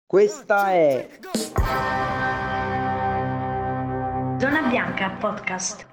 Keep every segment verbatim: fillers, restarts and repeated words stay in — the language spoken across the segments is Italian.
Questa è Zona Bianca Podcast.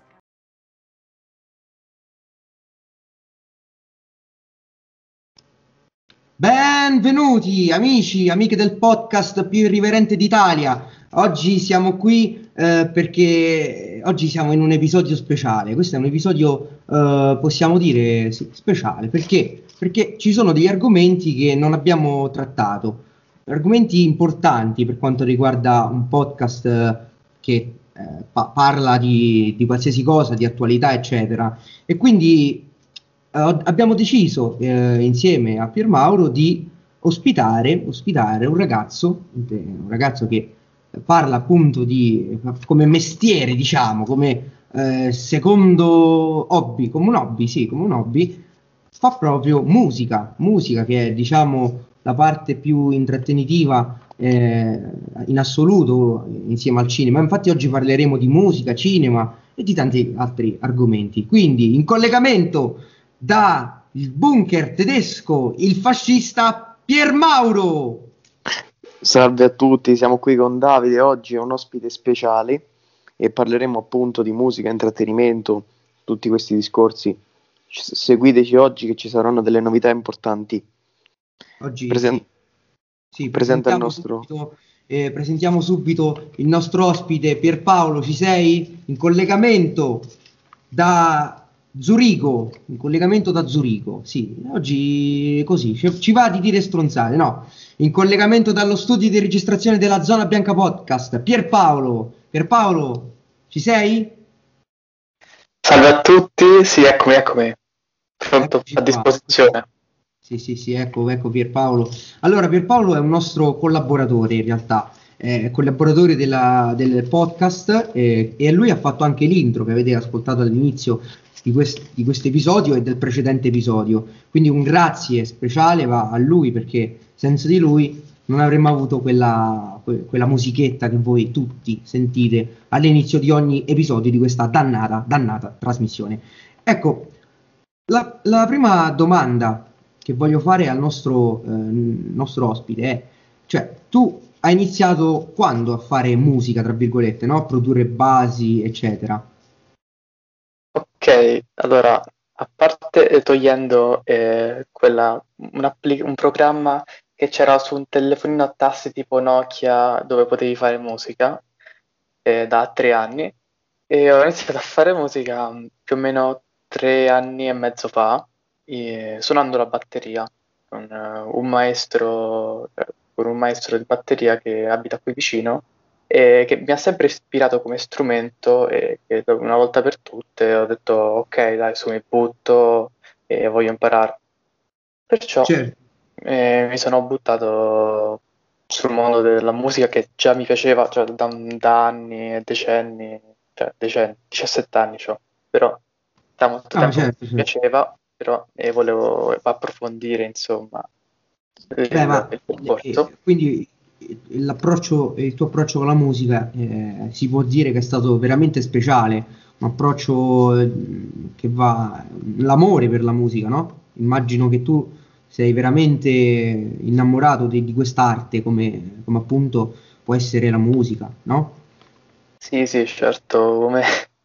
Benvenuti amici, amiche del podcast più irriverente d'Italia. Oggi siamo qui eh, perché oggi siamo in un episodio speciale. Questo è un episodio, eh, possiamo dire, sì, speciale. Perché? Perché ci sono degli argomenti che non abbiamo trattato, argomenti importanti per quanto riguarda un podcast eh, che eh, pa- parla di, di qualsiasi cosa, di attualità, eccetera. E quindi eh, abbiamo deciso eh, insieme a Piermauro di ospitare, ospitare un ragazzo, un ragazzo che parla appunto di come mestiere, diciamo, come eh, secondo hobby, come un hobby, sì, come un hobby, fa proprio musica, musica che è, diciamo, la parte più intrattenitiva eh, in assoluto insieme al cinema. Infatti oggi parleremo di musica, cinema e di tanti altri argomenti. Quindi in collegamento da il bunker tedesco, il fascista Piermauro. Salve a tutti, siamo qui con Davide, oggi è un ospite speciale e parleremo appunto di musica, intrattenimento, tutti questi discorsi. C- seguiteci oggi che ci saranno delle novità importanti. Oggi Presen- sì, sì, presenta il presentiamo nostro... subito, eh, presentiamo subito il nostro ospite Pierpaolo, ci sei? In collegamento da Zurigo, in collegamento da Zurigo, sì, oggi così, ci, ci va di dire stronzate, no? In collegamento dallo studio di registrazione della Zona Bianca Podcast, Pierpaolo, Pierpaolo, ci sei? Salve a tutti, sì, eccomi, eccomi, pronto, Eccoci a qua. disposizione. Sì, sì, sì, ecco, ecco Pierpaolo. Allora, Pierpaolo è un nostro collaboratore in realtà, è collaboratore della- del podcast eh, e lui ha fatto anche l'intro che avete ascoltato all'inizio di quest- di questo episodio e del precedente episodio. Quindi un grazie speciale va a lui perché senza di lui non avremmo avuto quella, que- quella musichetta che voi tutti sentite all'inizio di ogni episodio di questa dannata, dannata trasmissione. Ecco, la, la prima domanda che voglio fare al nostro, eh, nostro ospite è, cioè, tu hai iniziato quando a fare musica, tra virgolette, no? A produrre basi, eccetera. Ok, allora, a parte eh, togliendo eh, quella, un, appli- un programma che c'era su un telefonino a tasti tipo Nokia dove potevi fare musica eh, da tre anni, e ho iniziato a fare musica mh, più o meno tre anni e mezzo fa, eh, suonando la batteria con eh, un maestro, eh, con un maestro di batteria che abita qui vicino e che mi ha sempre ispirato come strumento e che una volta per tutte ho detto ok, dai, su mi butto e voglio imparare. Perciò Certo. eh, mi sono buttato sul mondo della musica che già mi piaceva, cioè da, da anni e decenni, cioè decenni, diciassette anni c'ho, però da molto Ah, tempo mi certo, certo. piaceva, però e volevo approfondire insomma Beh, il, ma il eh, percorso. quindi eh, l'approccio, il tuo approccio con la musica eh, si può dire che è stato veramente speciale, un approccio eh, che va, l'amore per la musica, no? Immagino che tu sei veramente innamorato di, di quest'arte come, come appunto può essere la musica, no? Sì, sì, certo, come,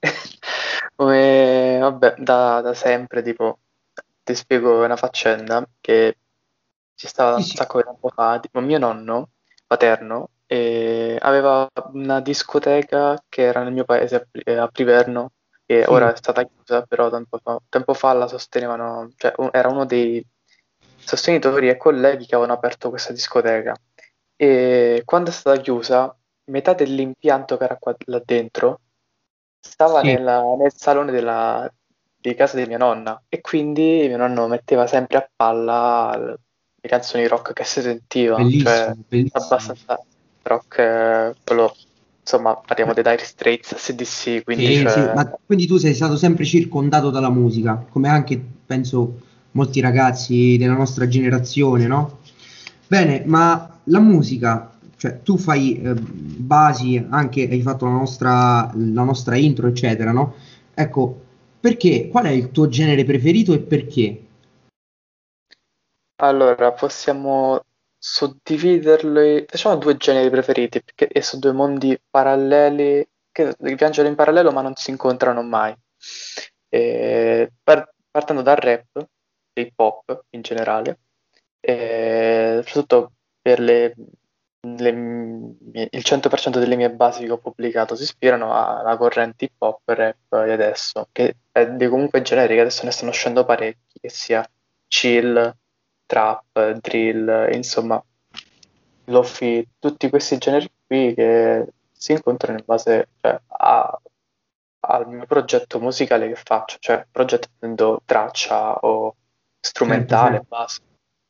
come vabbè, da, da sempre, tipo, ti spiego una faccenda che ci stava Sì, un sì, sacco di tempo fa, tipo mio nonno paterno eh, aveva una discoteca che era nel mio paese a, Pri- eh, a Priverno, che ora sì, è stata chiusa, però tempo fa, tempo fa la sostenevano, cioè un- era uno dei sostenitori e colleghi che avevano aperto questa discoteca. E quando è stata chiusa, metà dell'impianto che era qua là dentro stava sì, nella- nel salone della, di casa di mia nonna e quindi mio nonno metteva sempre a palla l- le canzoni rock che si sentiva, cioè bellissimo, bellissimo. abbastanza rock, eh, quello, insomma, parliamo dei Dire Straits, A C D C, quindi Sì, sì, cioè, ma quindi tu sei stato sempre circondato dalla musica, come anche penso molti ragazzi della nostra generazione, no? Bene, ma la musica, cioè tu fai eh, basi, anche hai fatto la nostra, la nostra intro, eccetera, no? Ecco, perché? Qual è il tuo genere preferito e perché? allora possiamo suddividerli, diciamo, due generi preferiti, perché e sono due mondi paralleli che viaggiano in parallelo ma non si incontrano mai. E par- partendo dal rap, hip hop in generale, e soprattutto per le, le mie- il cento per cento delle mie basi che ho pubblicato si ispirano alla corrente hip hop e rap di adesso, che è di comunque generi che adesso ne stanno uscendo parecchi, che sia chill, trap, drill, insomma, lofi, tutti questi generi qui che si incontrano in base, cioè, a- al mio progetto musicale che faccio, cioè progetto intendo traccia o Certo, strumentale, certo. base.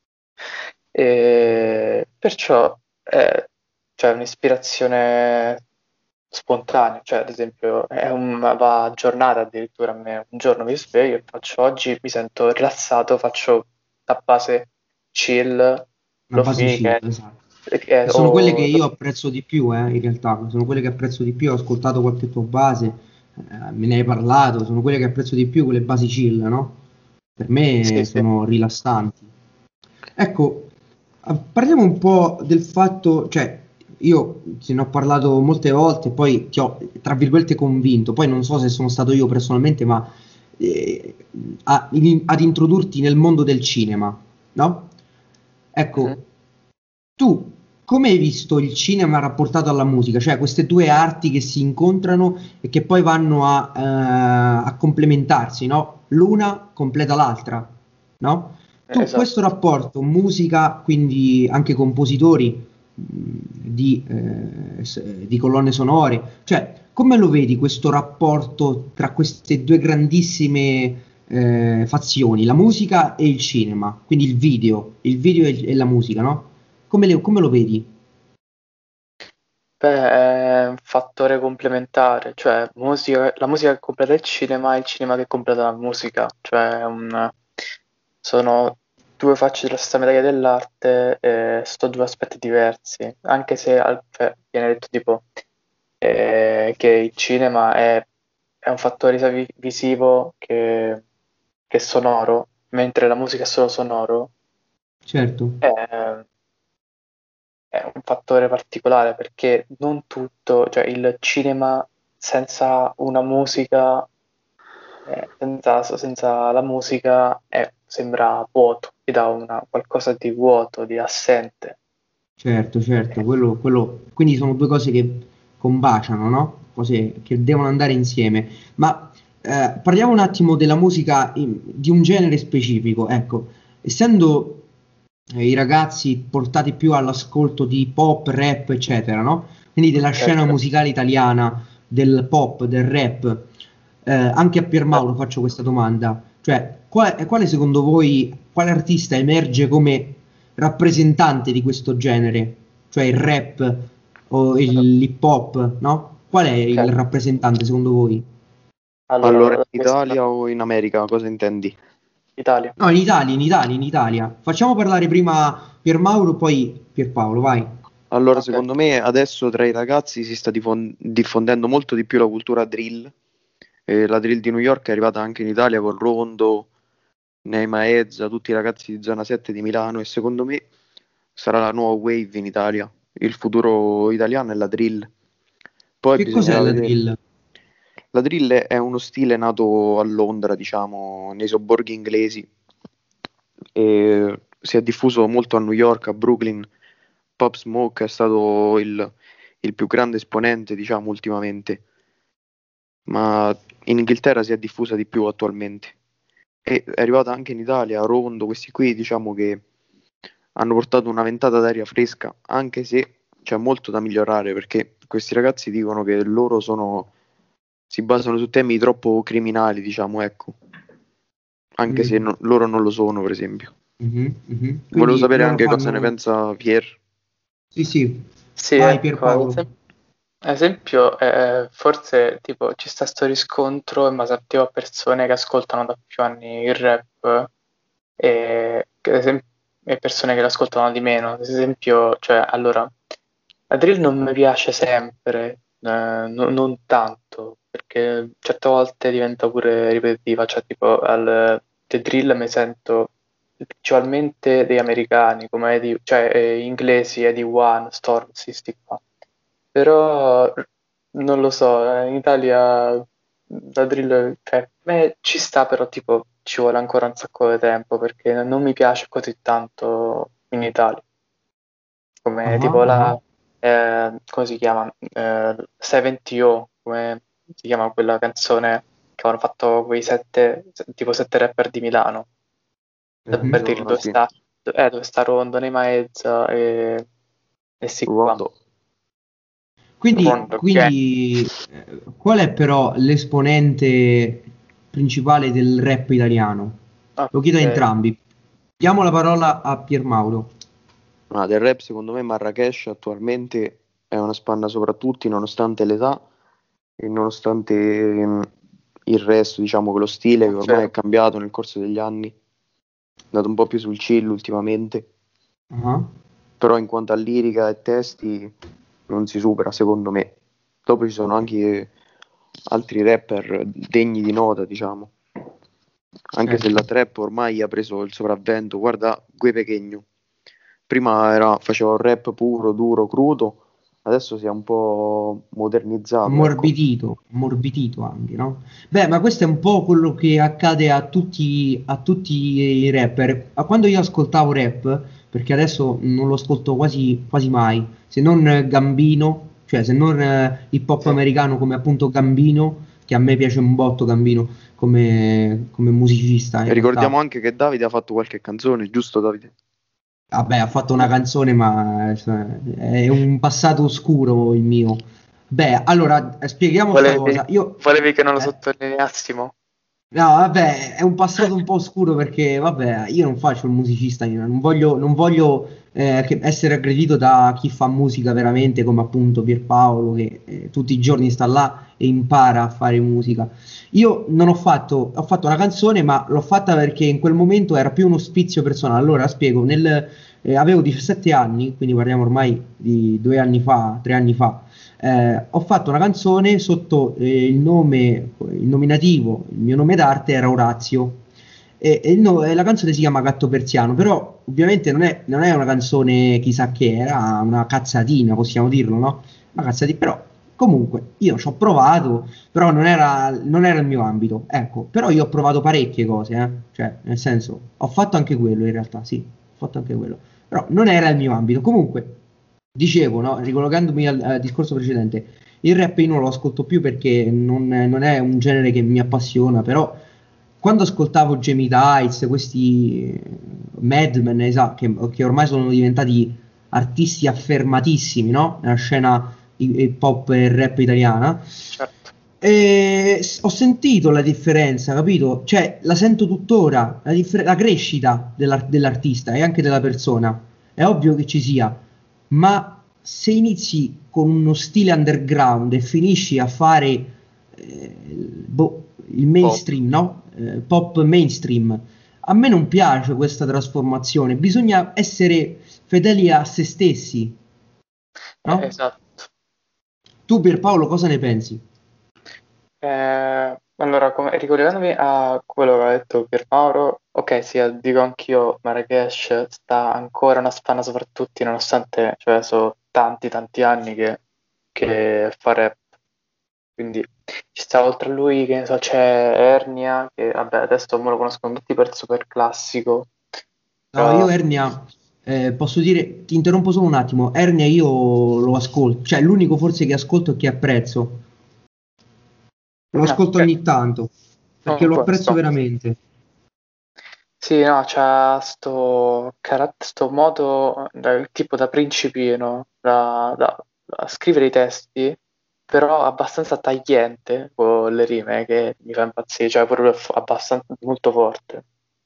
E perciò è, cioè, un'ispirazione spontanea, cioè ad esempio è un, va a giornata addirittura a me, un giorno mi sveglio e faccio oggi mi sento rilassato, faccio la base chill, Una lo base fi chill, che, esatto. che E sono quelle che ho, io apprezzo di più, eh, in realtà, sono quelle che apprezzo di più, ho ascoltato qualche tua base, eh, me ne hai parlato, sono quelle che apprezzo di più, quelle basi chill, no? Per sì, me sì. sono rilassanti. Ecco, eh, parliamo un po' del fatto, cioè, io te ne ho parlato molte volte, poi ti ho, tra virgolette, convinto, poi non so se sono stato io personalmente, ma eh, a- in- ad introdurti nel mondo del cinema, no? Mhm. Ecco, tu come hai visto il cinema rapportato alla musica? Cioè queste due arti che si incontrano e che poi vanno a, eh, a complementarsi, no? L'una completa l'altra, no? Tu questo Esatto. rapporto, musica, quindi anche compositori mh, di, eh, s- di colonne sonore, cioè come lo vedi questo rapporto tra queste due grandissime eh, fazioni, la musica e il cinema, quindi il video, il video e, e la musica, no? Come, le- come lo vedi? Beh, è un fattore complementare, cioè musica- la musica che completa il cinema e il cinema che completa la musica, cioè è un- sono due facce della stessa medaglia dell'arte e sono due aspetti diversi, anche se al- cioè, viene detto tipo eh, che il cinema è, è un fattore sia vi- visivo che, che sonoro, mentre la musica è solo sonoro. Certo, Eh, è un fattore particolare perché non tutto, cioè il cinema senza una musica, eh, senza, senza la musica è- sembra vuoto, ti dà una, qualcosa di vuoto, di assente. certo, certo, Eh, quello, quello- quindi sono due cose che combaciano, no? Cose che devono andare insieme. Ma eh, parliamo un attimo della musica in- di un genere specifico. Ecco, essendo eh, i ragazzi portati più all'ascolto di pop, rap, eccetera, no? Quindi della scena certo, musicale italiana, del pop, del rap, eh, anche a Piermauro certo. faccio questa domanda, cioè quale, quale secondo voi, quale artista emerge come rappresentante di questo genere? Cioè il rap o il hip hop, no? Qual è Ok, il rappresentante secondo voi? allora Allora, da in questa Italia o in America, cosa intendi? Italia. No, in Italia, in Italia, in Italia. Facciamo parlare prima Piermauro, poi Pierpaolo, vai. Allora, Ok, secondo me adesso tra i ragazzi si sta difon- diffondendo molto di più la cultura drill. Eh, la drill di New York è arrivata anche in Italia con Rondo, Nei Maezza, tutti i ragazzi di zona sette di Milano e secondo me sarà la nuova wave in Italia. Il futuro italiano è la drill. Poi Che cos'è bisognerà la vedere. drill? La drill è uno stile nato a Londra, diciamo, nei sobborghi inglesi e si è diffuso molto a New York, a Brooklyn. Pop Smoke è stato il, il più grande esponente, diciamo, ultimamente, ma in Inghilterra si è diffusa di più attualmente. E è arrivata anche in Italia, Rondo, questi qui, diciamo che hanno portato una ventata d'aria fresca, anche se c'è molto da migliorare, perché questi ragazzi dicono che loro sono, si basano su temi troppo criminali, diciamo, ecco, anche se Mm, no- loro non lo sono, per esempio. mhm, mhm. Volevo Quindi sapere loro anche cosa ne fanno... pensa Pier. Sì, sì, sì, vai ecco, ad Pierpaolo. esem- ad esempio, eh, forse tipo ci sta sto riscontro in base a tipo, a persone che ascoltano da più anni il rap e, che ad esempio, e persone che l'ascoltano di meno. Ad esempio, cioè, allora, la drill non mi piace sempre, eh, no- non tanto, perché certe volte diventa pure ripetitiva, cioè tipo al the drill mi sento principalmente degli americani, come Eddie, cioè eh, inglesi, Eddie One, Storm, sì, sti qua. Però non lo so, eh, in Italia la drill, cioè, a me ci sta, però tipo ci vuole ancora un sacco di tempo perché non mi piace così tanto in Italia, come Ah, tipo ah. la, eh, come si chiama? Eh, settanta O, come si chiama quella canzone che avevano fatto quei sette, tipo sette rapper di Milano, per Mhm. dire Allora, dove sì, sta, eh, dove sta Rondo, Maezza e, e sì qua. Ruondo. Quindi, Rondo, Gang. quindi eh, qual è però l'esponente principale del rap italiano? Lo chiedo a Ok. entrambi. Diamo la parola a Piermauro. Ma del rap, secondo me, Marrakesh attualmente è una spanna sopra tutti, nonostante l'età e nonostante ehm, il resto, diciamo che lo stile che ormai è Confermo. cambiato nel corso degli anni, è andato un po' più sul chill ultimamente, Ah. però in quanto a lirica e testi non si supera, secondo me. Dopo ci sono anche altri rapper degni di nota, diciamo, anche se la Certo. trap ormai ha preso il sopravvento. Guarda Gue Pequeno, prima era, faceva un rap puro, duro, crudo, adesso si è un po' modernizzato, ecco. Ammorbidito, ammorbidito anche, no? Beh, ma questo è un po' quello che accade a tutti, a tutti i rapper. A quando io ascoltavo rap, perché adesso non lo ascolto quasi, quasi mai, se non eh, Gambino, cioè se non eh, hip hop Sì. americano come appunto Gambino, che a me piace un botto Gambino come, come musicista in E ricordiamo realtà. anche che Davide ha fatto qualche canzone, giusto Davide? Vabbè, ha fatto una canzone, ma cioè, è un passato oscuro il mio. Beh, allora eh, spieghiamo sta Volevi, cosa. Io, volevi che non lo eh, sottolineassimo? no, vabbè, è un passato un po' oscuro perché, vabbè, io non faccio il musicista, io non voglio, non voglio eh, che- essere aggredito da chi fa musica veramente, come appunto Pierpaolo, che eh, tutti i giorni sta là e impara a fare musica. Io non ho fatto, ho fatto una canzone, ma l'ho fatta perché in quel momento era più uno spizio personale. Allora, spiego, nel, eh, avevo diciassette anni, quindi parliamo ormai di due anni fa, tre anni fa. Eh, ho fatto una canzone sotto eh, il nome, il nominativo, il mio nome d'arte era Orazio. E, e il no- e la canzone si chiama Gatto Persiano, però ovviamente non è, non è una canzone chissà che, era una cazzatina, possiamo dirlo, no? Una cazzatina, però comunque io ci ho provato, però non era, non era il mio ambito, ecco, però io ho provato parecchie cose, eh? Cioè, nel senso, ho fatto anche quello in realtà, sì, ho fatto anche quello, però non era il mio ambito. Comunque, dicevo, no? Ricollegandomi al, al discorso precedente, il rap io non lo ascolto più perché non, non è un genere che mi appassiona, però quando ascoltavo Jamie Tights, questi eh, Madmen, esatto, che, che ormai sono diventati artisti affermatissimi, no? Nella scena hip hop e rap italiana, Certo. e s- ho sentito la differenza, capito? Cioè, la sento tuttora, la, differ- la crescita dell'ar- dell'artista e anche della persona. È ovvio che ci sia, ma se inizi con uno stile underground e finisci a fare eh, boh, il Pop. mainstream, no? Eh, pop mainstream, a me non piace questa trasformazione. Bisogna essere fedeli a se stessi, Eh, no? esatto. Tu Pierpaolo cosa ne pensi? Eh, allora, come- ricollegandomi a quello che ha detto Piermauro, ok, sì, eh, dico anch'io, Marrakesh sta ancora una spanna sopra tutti, nonostante, cioè, sono tanti, tanti anni che, che fa rap. Quindi ci sta oltre a lui, che ne so, c'è Ernia, che vabbè, adesso me lo conoscono tutti per super classico, No, io però Ernia, eh, posso dire, ti interrompo solo un attimo, Ernia io lo ascolto, cioè l'unico forse che ascolto e che apprezzo, lo no, ascolto ok, ogni tanto, perché non lo apprezzo questo. veramente. Sì, no, c'ha sto, carat- sto modo, da- tipo da principino, da, da- da scrivere i testi, però abbastanza tagliente con le rime, che mi fa impazzire, cioè proprio f- abbastanza molto forte.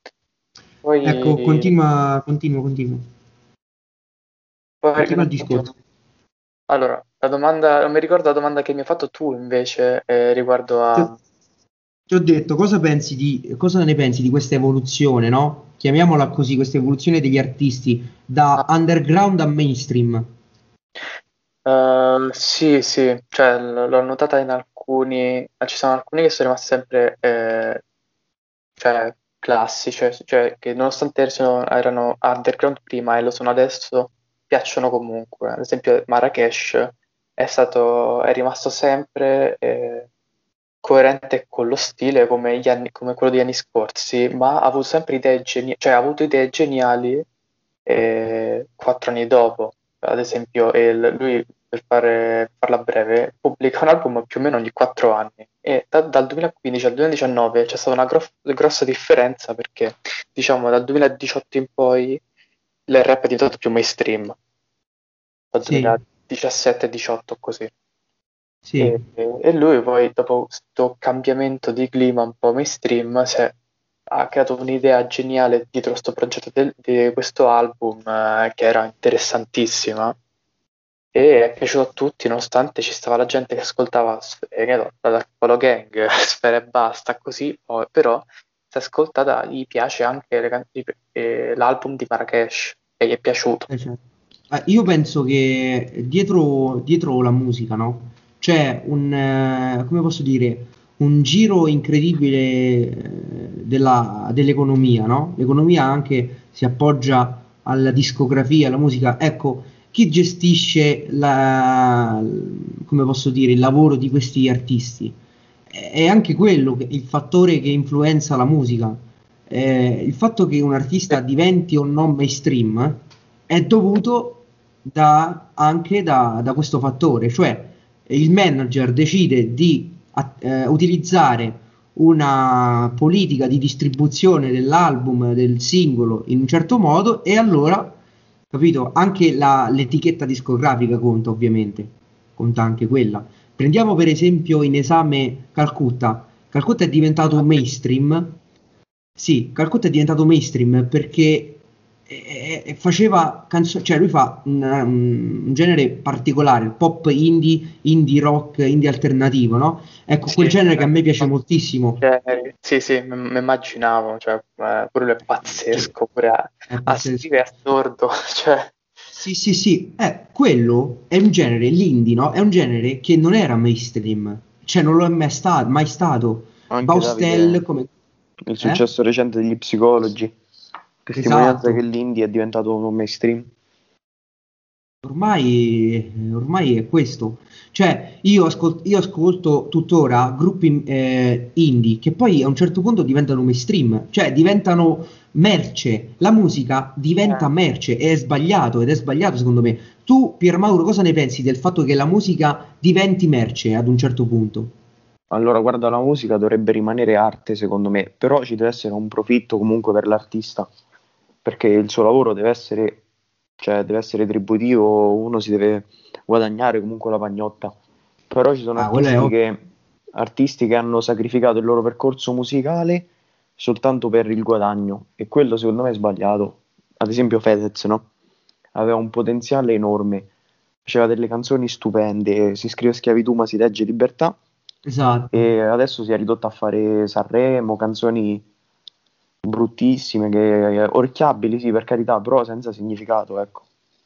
Ecco, Poi, continua, continua, continua, poi continua il oddio, discorso. allora, la domanda, non mi ricordo la domanda che mi hai fatto tu invece, eh, riguardo Ti a... ho, ti ho detto cosa pensi di, cosa ne pensi di questa evoluzione, no? Chiamiamola così, questa evoluzione degli artisti da underground a mainstream. Eh, sì, sì, cioè l- l'ho notata in alcuni, ci sono alcuni che sono rimasti sempre, eh, cioè, classici, cioè, cioè che nonostante siano- erano underground prima e lo sono adesso, piacciono comunque. Ad esempio Marrakesh è stato, è rimasto sempre eh, coerente con lo stile come, gli anni- come quello degli anni scorsi, ma ha avuto sempre idee geniali, cioè ha avuto idee geniali eh, quattro anni dopo. Ad esempio, il- lui, per fare, farla breve, pubblica un album più o meno ogni quattro anni e da- dal duemilaquindici al duemiladiciannove c'è stata una gro- grossa differenza perché, diciamo, dal duemiladiciotto in poi il rap è diventato più mainstream, dal Sì, duemiladiciassette diciotto così. sì. E, e lui poi, dopo questo cambiamento di clima un po' mainstream, si è- ha creato un'idea geniale dietro questo progetto del- di questo album, eh, che era interessantissima e è piaciuto a tutti, nonostante ci stava la gente che ascoltava Sf- eh, che ne so, la Dark Polo Gang, Sfera e Basta, così, poi- però si è ascoltata, gli piace anche le can- i- eh, l'album di Marrakesh, e gli è piaciuto. Eh, certo. Eh, io penso che dietro, dietro la musica, no? C'è un, eh, come posso dire, un giro incredibile eh, della- dell'economia, no? L'economia anche si appoggia alla discografia, alla musica. Ecco, chi gestisce la, come posso dire, il lavoro di questi artisti? È è anche quello, che- il fattore che influenza la musica. Eh, il fatto che un artista diventi o non mainstream è dovuto da- anche da, da questo fattore, cioè il manager decide di a- eh, utilizzare una politica di distribuzione dell'album, del singolo in un certo modo e allora, capito, anche la- l'etichetta discografica conta ovviamente, conta anche quella. Prendiamo per esempio in esame Calcutta. Calcutta è diventato mainstream. Sì, Calcutta è diventato mainstream perché eh, eh, faceva canzoni, cioè lui fa un, un genere particolare, il pop indie, indie rock, indie alternativo, no? Ecco, Sì, quel genere che a eh, me piace moltissimo, generi. Sì, sì, mi immaginavo, cioè, eh, pure lui è che pazzesco, pure a, è a scrivere pazzesco. è assurdo, cioè, Sì, sì, sì, eh, quello è un genere, l'indie, no? È un genere che non era mainstream, cioè non lo è mai stato, mai stato. Anche Baustelle, Davide, come... il Eh? successo recente degli psicologi, testimonianza che Esatto. l'indie è diventato un mainstream. Ormai, ormai è questo. Cioè, io, ascol- io ascolto tuttora gruppi eh, indie che poi a un certo punto diventano mainstream, cioè diventano merce. La musica diventa eh, merce e è sbagliato ed è sbagliato secondo me. Tu, Piermauro, cosa ne pensi del fatto che la musica diventi merce ad un certo punto? Allora, guarda, la musica dovrebbe rimanere arte, secondo me, però ci deve essere un profitto comunque per l'artista, perché il suo lavoro deve essere, cioè, deve essere retributivo, uno si deve guadagnare comunque la pagnotta. Però ci sono Ah, quello è artisti ovvio. che, artisti che hanno sacrificato il loro percorso musicale soltanto per il guadagno, e quello secondo me è sbagliato. Ad esempio Fedez, no? Aveva un potenziale enorme, faceva delle canzoni stupende, si scrive Schiavitù ma si legge Libertà, Esatto. e adesso si è ridotto a fare Sanremo, canzoni bruttissime, che, orecchiabili sì per carità, però senza significato, ecco.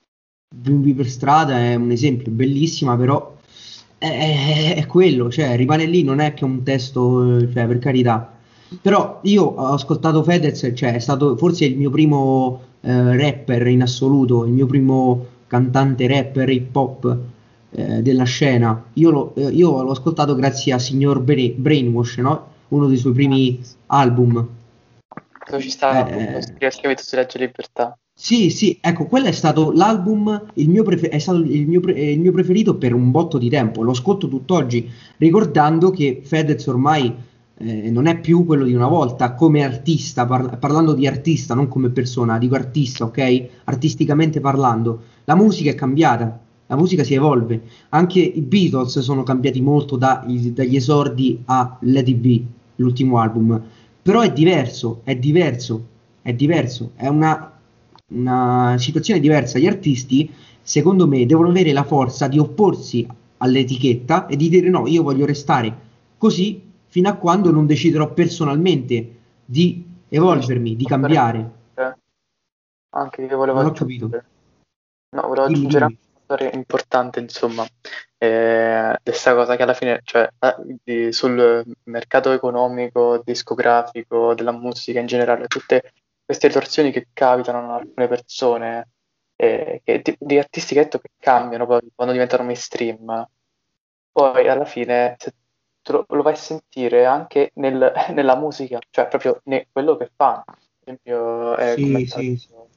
Bimbi per strada è un esempio bellissima, però è, è- è quello, cioè rimane lì, non è che un testo, eh, cioè per carità. Però io ho ascoltato Fedez, cioè è stato forse il mio primo eh, rapper in assoluto, il mio primo cantante rapper hip hop eh, della scena. Io l'ho eh, io l'ho ascoltato grazie a Signor Bra- Brainwash, no? Uno dei suoi primi album. dove ci Eh, sta appunto eh, scrive Schiavitù si legge Libertà. sì, sì, ecco, quello è stato l'album, il mio prefe- è stato il mio, pre- il mio preferito per un botto di tempo, lo ascolto tutt'oggi, ricordando che Fedez ormai eh, non è più quello di una volta, come artista, parla- parlando di artista, non come persona, dico artista, ok? Artisticamente parlando, la musica è cambiata, la musica si evolve, anche i Beatles sono cambiati molto da- dagli esordi a Let It Be, l'ultimo album, però è diverso, è diverso, è diverso, è una una situazione diversa. Gli artisti, secondo me, devono avere la forza di opporsi all'etichetta e di dire no, io voglio restare così fino a quando non deciderò personalmente di Tu dici, evolvermi, di vorrei cambiare. aggiungere, anche che volevo Non ho capito. aggiungere, no, volevo Dimmi, aggiungere dimmi. anche fattore importante, insomma, eh, questa cosa che alla fine, cioè, eh, di- sul mercato economico, discografico, della musica in generale, tutte queste ritorsioni che capitano a alcune persone, eh, che, di, di artisti che, hai detto che cambiano poi quando diventano mainstream, poi alla fine se tu lo, lo vai a sentire anche nel- nella musica, cioè proprio ne- quello che fanno. Ad esempio, eh, come Sì, è sì, sì. stato,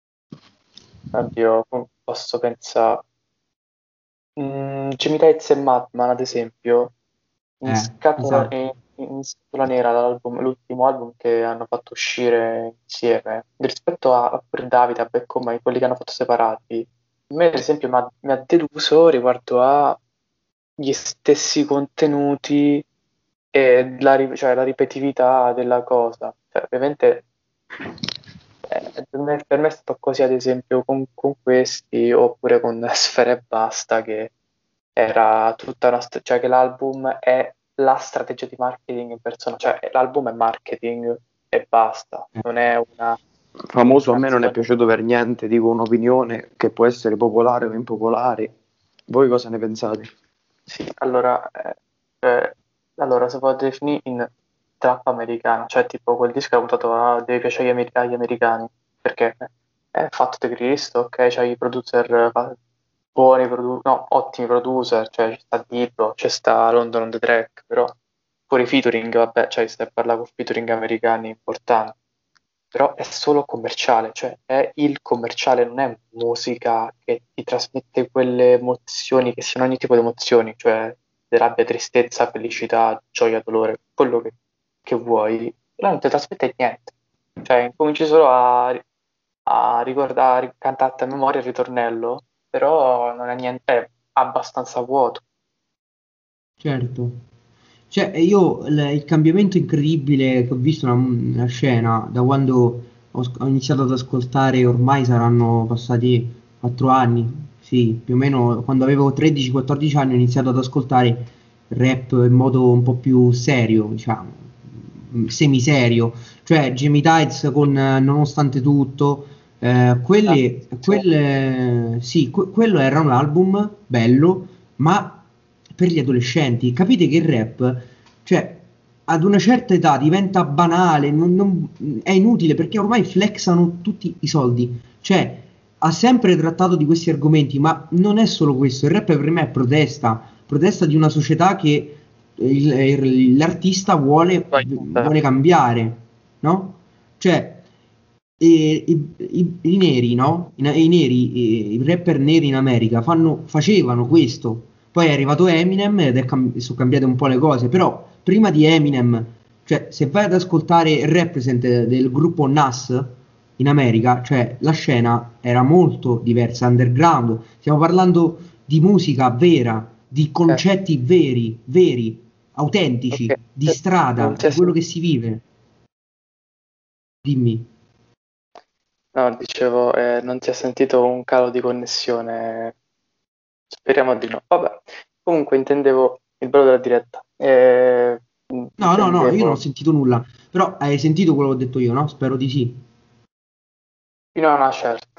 oddio, come posso pensare. Mm, Jimmy Tights e Madman, ad esempio, in Eh, scatola, esatto. in, in scatola nera, l'album- l'ultimo album che hanno fatto uscire insieme, rispetto a, a pure Davide, a Beckham e quelli che hanno fatto separati, a me, ad esempio, mi ha mi ha deluso riguardo a gli stessi contenuti e la, ri- cioè, la ripetitività della cosa. Cioè, ovviamente eh, per me, per me è stato così, ad esempio, con, con questi, oppure con Sfera e Basta, che era tutta una, st- cioè che l'album è la strategia di marketing in persona, cioè l'album è marketing e basta, Eh. non è una, Famoso a me non è un'intonazione. piaciuto per niente, dico un'opinione che può essere popolare o impopolare. Voi cosa ne pensate? Sì, allora, eh, eh, allora se può definire in trap americana, cioè tipo quel disco è puntato a deve piacere agli, amer- agli americani, perché è fatto di Cristo, ok, c'hai i producer eh, buoni, produ- no, ottimi producer, cioè ci sta Diplo, c'è sta London on the Track, però fuori i featuring, vabbè, cioè stai a parlare con featuring americani importanti, però è solo commerciale, cioè è il commerciale, non è musica che ti trasmette quelle emozioni che siano ogni tipo di emozioni, cioè di rabbia, tristezza, felicità, gioia, dolore, quello che, che vuoi, però non ti trasmette niente, cioè incominci solo a, a ricordare, cantarti a memoria il ritornello, però non è niente, è abbastanza vuoto. Certo. Cioè, e io il, il cambiamento incredibile che ho visto nella, nella scena da quando ho, sc- ho iniziato ad ascoltare, ormai saranno passati quattro anni, sì, più o meno quando avevo tredici quattordici anni ho iniziato ad ascoltare rap in modo un po' più serio, diciamo, mm, semiserio, cioè Jamie Tights con eh, Nonostante tutto, eh, Ah, quelle, sì. quelle, sì, que- quello era un album bello, ma per gli adolescenti. Capite che il rap, cioè, ad una certa età diventa banale, non- non- è inutile perché ormai flexano tutti i soldi. Cioè, ha sempre trattato di questi argomenti, ma non è solo questo. Il rap per me è protesta, protesta di una società che il- il- l'artista vuole, Poi, eh, vuole cambiare, no? Cioè, e- i, i- i neri, no? I, i neri, i, i rapper neri in America fanno- facevano questo. Poi è arrivato Eminem ed è cam- sono cambiate un po' le cose. Però prima di Eminem, cioè se vai ad ascoltare il represent del gruppo Nas in America, cioè la scena era molto diversa, underground. Stiamo parlando di musica vera, di eh, concetti veri, veri, ok. autentici, di Eh, Non strada, ti di è quello che si vive. Dimmi. No, dicevo, eh, non ti ha sentito un calo di connessione? Speriamo di no. Vabbè, comunque intendevo il bello della diretta. Eh, No, no, no, io non ho intendevo... sentito nulla. Però hai sentito quello che ho detto io, no? Spero di sì. Fino a una certa.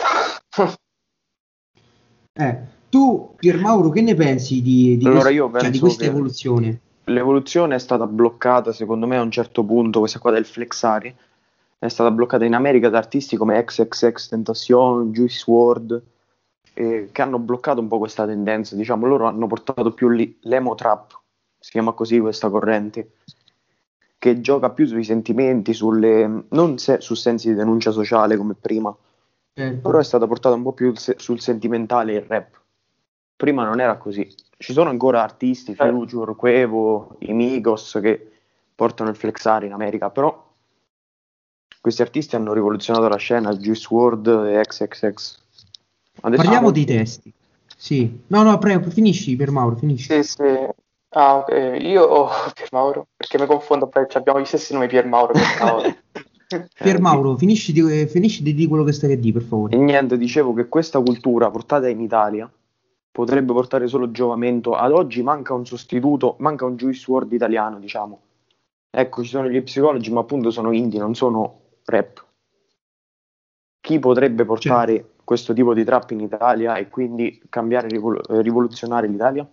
Eh, tu, Piermauro, che ne pensi di, di, Allora quest- io cioè, di penso questa che evoluzione? l'evoluzione è stata bloccata, secondo me, a un certo punto, questa qua del flexare, è stata bloccata in America da artisti come X X X Tentacion, Juice world, eh, che hanno bloccato un po' questa tendenza. Diciamo, loro hanno portato più lì l'emo trap, si chiama così questa corrente, che gioca più sui sentimenti, sulle, non se- su sensi di denuncia sociale come prima, però è Certo. stata portata un po' più il se- sul sentimentale il rap. Prima non era così. Ci sono ancora artisti, Eh, Future, Quevo, i Migos che portano il flexare in America, però questi artisti hanno rivoluzionato la scena, Juice world e X X X. Adesso ah, Parliamo sono dei testi. Sì. No, no, prego, finisci, Piermauro, finisci. sì, sì. Ah, ok. Io ho Piermauro, perché mi confondo, poi abbiamo gli stessi nomi Piermauro, Piermauro. eh, di- Piermauro, finisci di, eh, finisci di dire quello che stai a dire, per favore. e niente, dicevo che questa cultura portata in Italia potrebbe portare solo giovamento. Ad oggi manca un sostituto, manca un Juice world italiano, diciamo. Ecco, ci sono gli psicologi, ma appunto sono indie, non sono rap. Chi potrebbe Certo. portare questo tipo di trap in Italia e quindi cambiare, rivol- rivoluzionare l'Italia?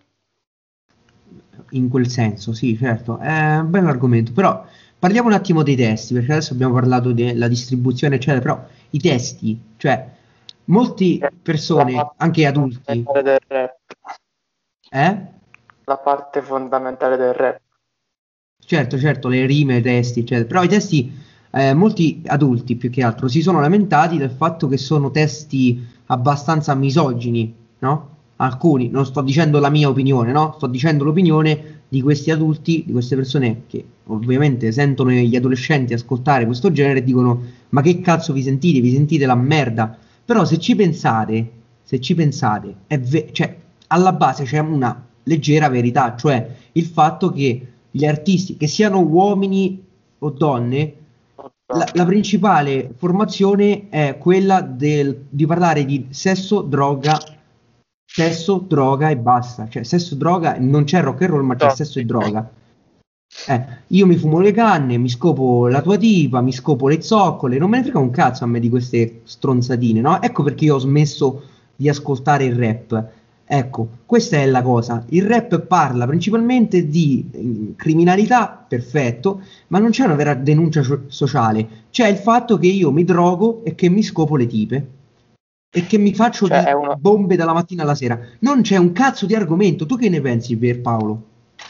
In quel senso, sì, certo, è un bel argomento, però parliamo un attimo dei testi, perché adesso abbiamo parlato della distribuzione, eccetera, però i testi, cioè, molte La persone, parte anche adulti, fondamentale del rap. eh? La parte fondamentale del rap. Certo, certo, le rime, i testi, eccetera. Però i testi, eh, molti adulti più che altro, si sono lamentati del fatto che sono testi abbastanza misogini, no? Alcuni, non sto dicendo la mia opinione, no? Sto dicendo l'opinione di questi adulti, di queste persone che ovviamente sentono gli adolescenti ascoltare questo genere e dicono: ma che cazzo vi sentite? Vi sentite la merda? Però se ci pensate, se ci pensate, è ve- cioè, alla base c'è una leggera verità, cioè il fatto che gli artisti, che siano uomini o donne, la, la principale formazione è quella del, di parlare di sesso, droga, sesso, droga e basta. Cioè, sesso, droga, non c'è rock and roll, ma c'è sesso e droga. Eh, io mi fumo le canne, mi scopo la tua tipa, mi scopo le zoccole, non me ne frega un cazzo a me di queste stronzatine, no? Ecco perché io ho smesso di ascoltare il rap. Ecco, questa è la cosa. Il rap parla principalmente di eh, criminalità, perfetto, ma non c'è una vera denuncia so- sociale. C'è il fatto che io mi drogo e che mi scopo le tipe e che mi faccio Cioè, è di uno, bombe dalla mattina alla sera. Non c'è un cazzo di argomento. Tu che ne pensi, Pierpaolo?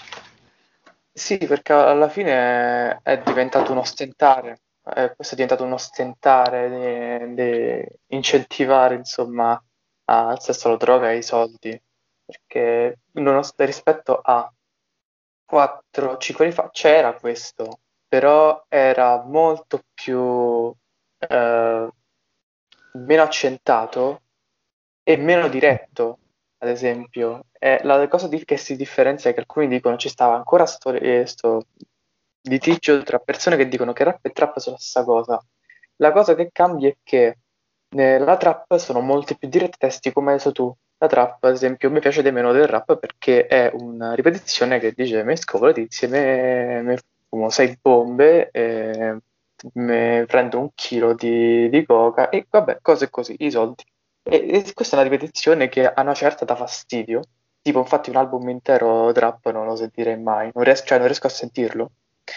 sì, perché alla fine è diventato un ostentare, eh, questo è diventato un ostentare di, di incentivare, insomma, al sesso, alla droga e ai soldi, perché nonostante rispetto a quattro cinque anni fa c'era questo, però era molto più eh, meno accentato e meno diretto, ad esempio. E la cosa di- che si differenzia è che alcuni dicono ci stava ancora sto, eh, sto litigio tra persone che dicono che rap e trap sono la stessa cosa. La cosa che cambia è che nella trap sono molti più diretti testi, come hai detto tu. La trap, ad esempio, mi piace di meno del rap perché è una ripetizione che dice me scopo le tizie, me, me fumo sei bombe, eh, me prendo un chilo di, di coca e vabbè, cose così, i soldi. E, e questa è una ripetizione che a una certa dà fastidio. Tipo, infatti, un album intero trap non lo sentirei mai, non riesco, cioè, non riesco a sentirlo.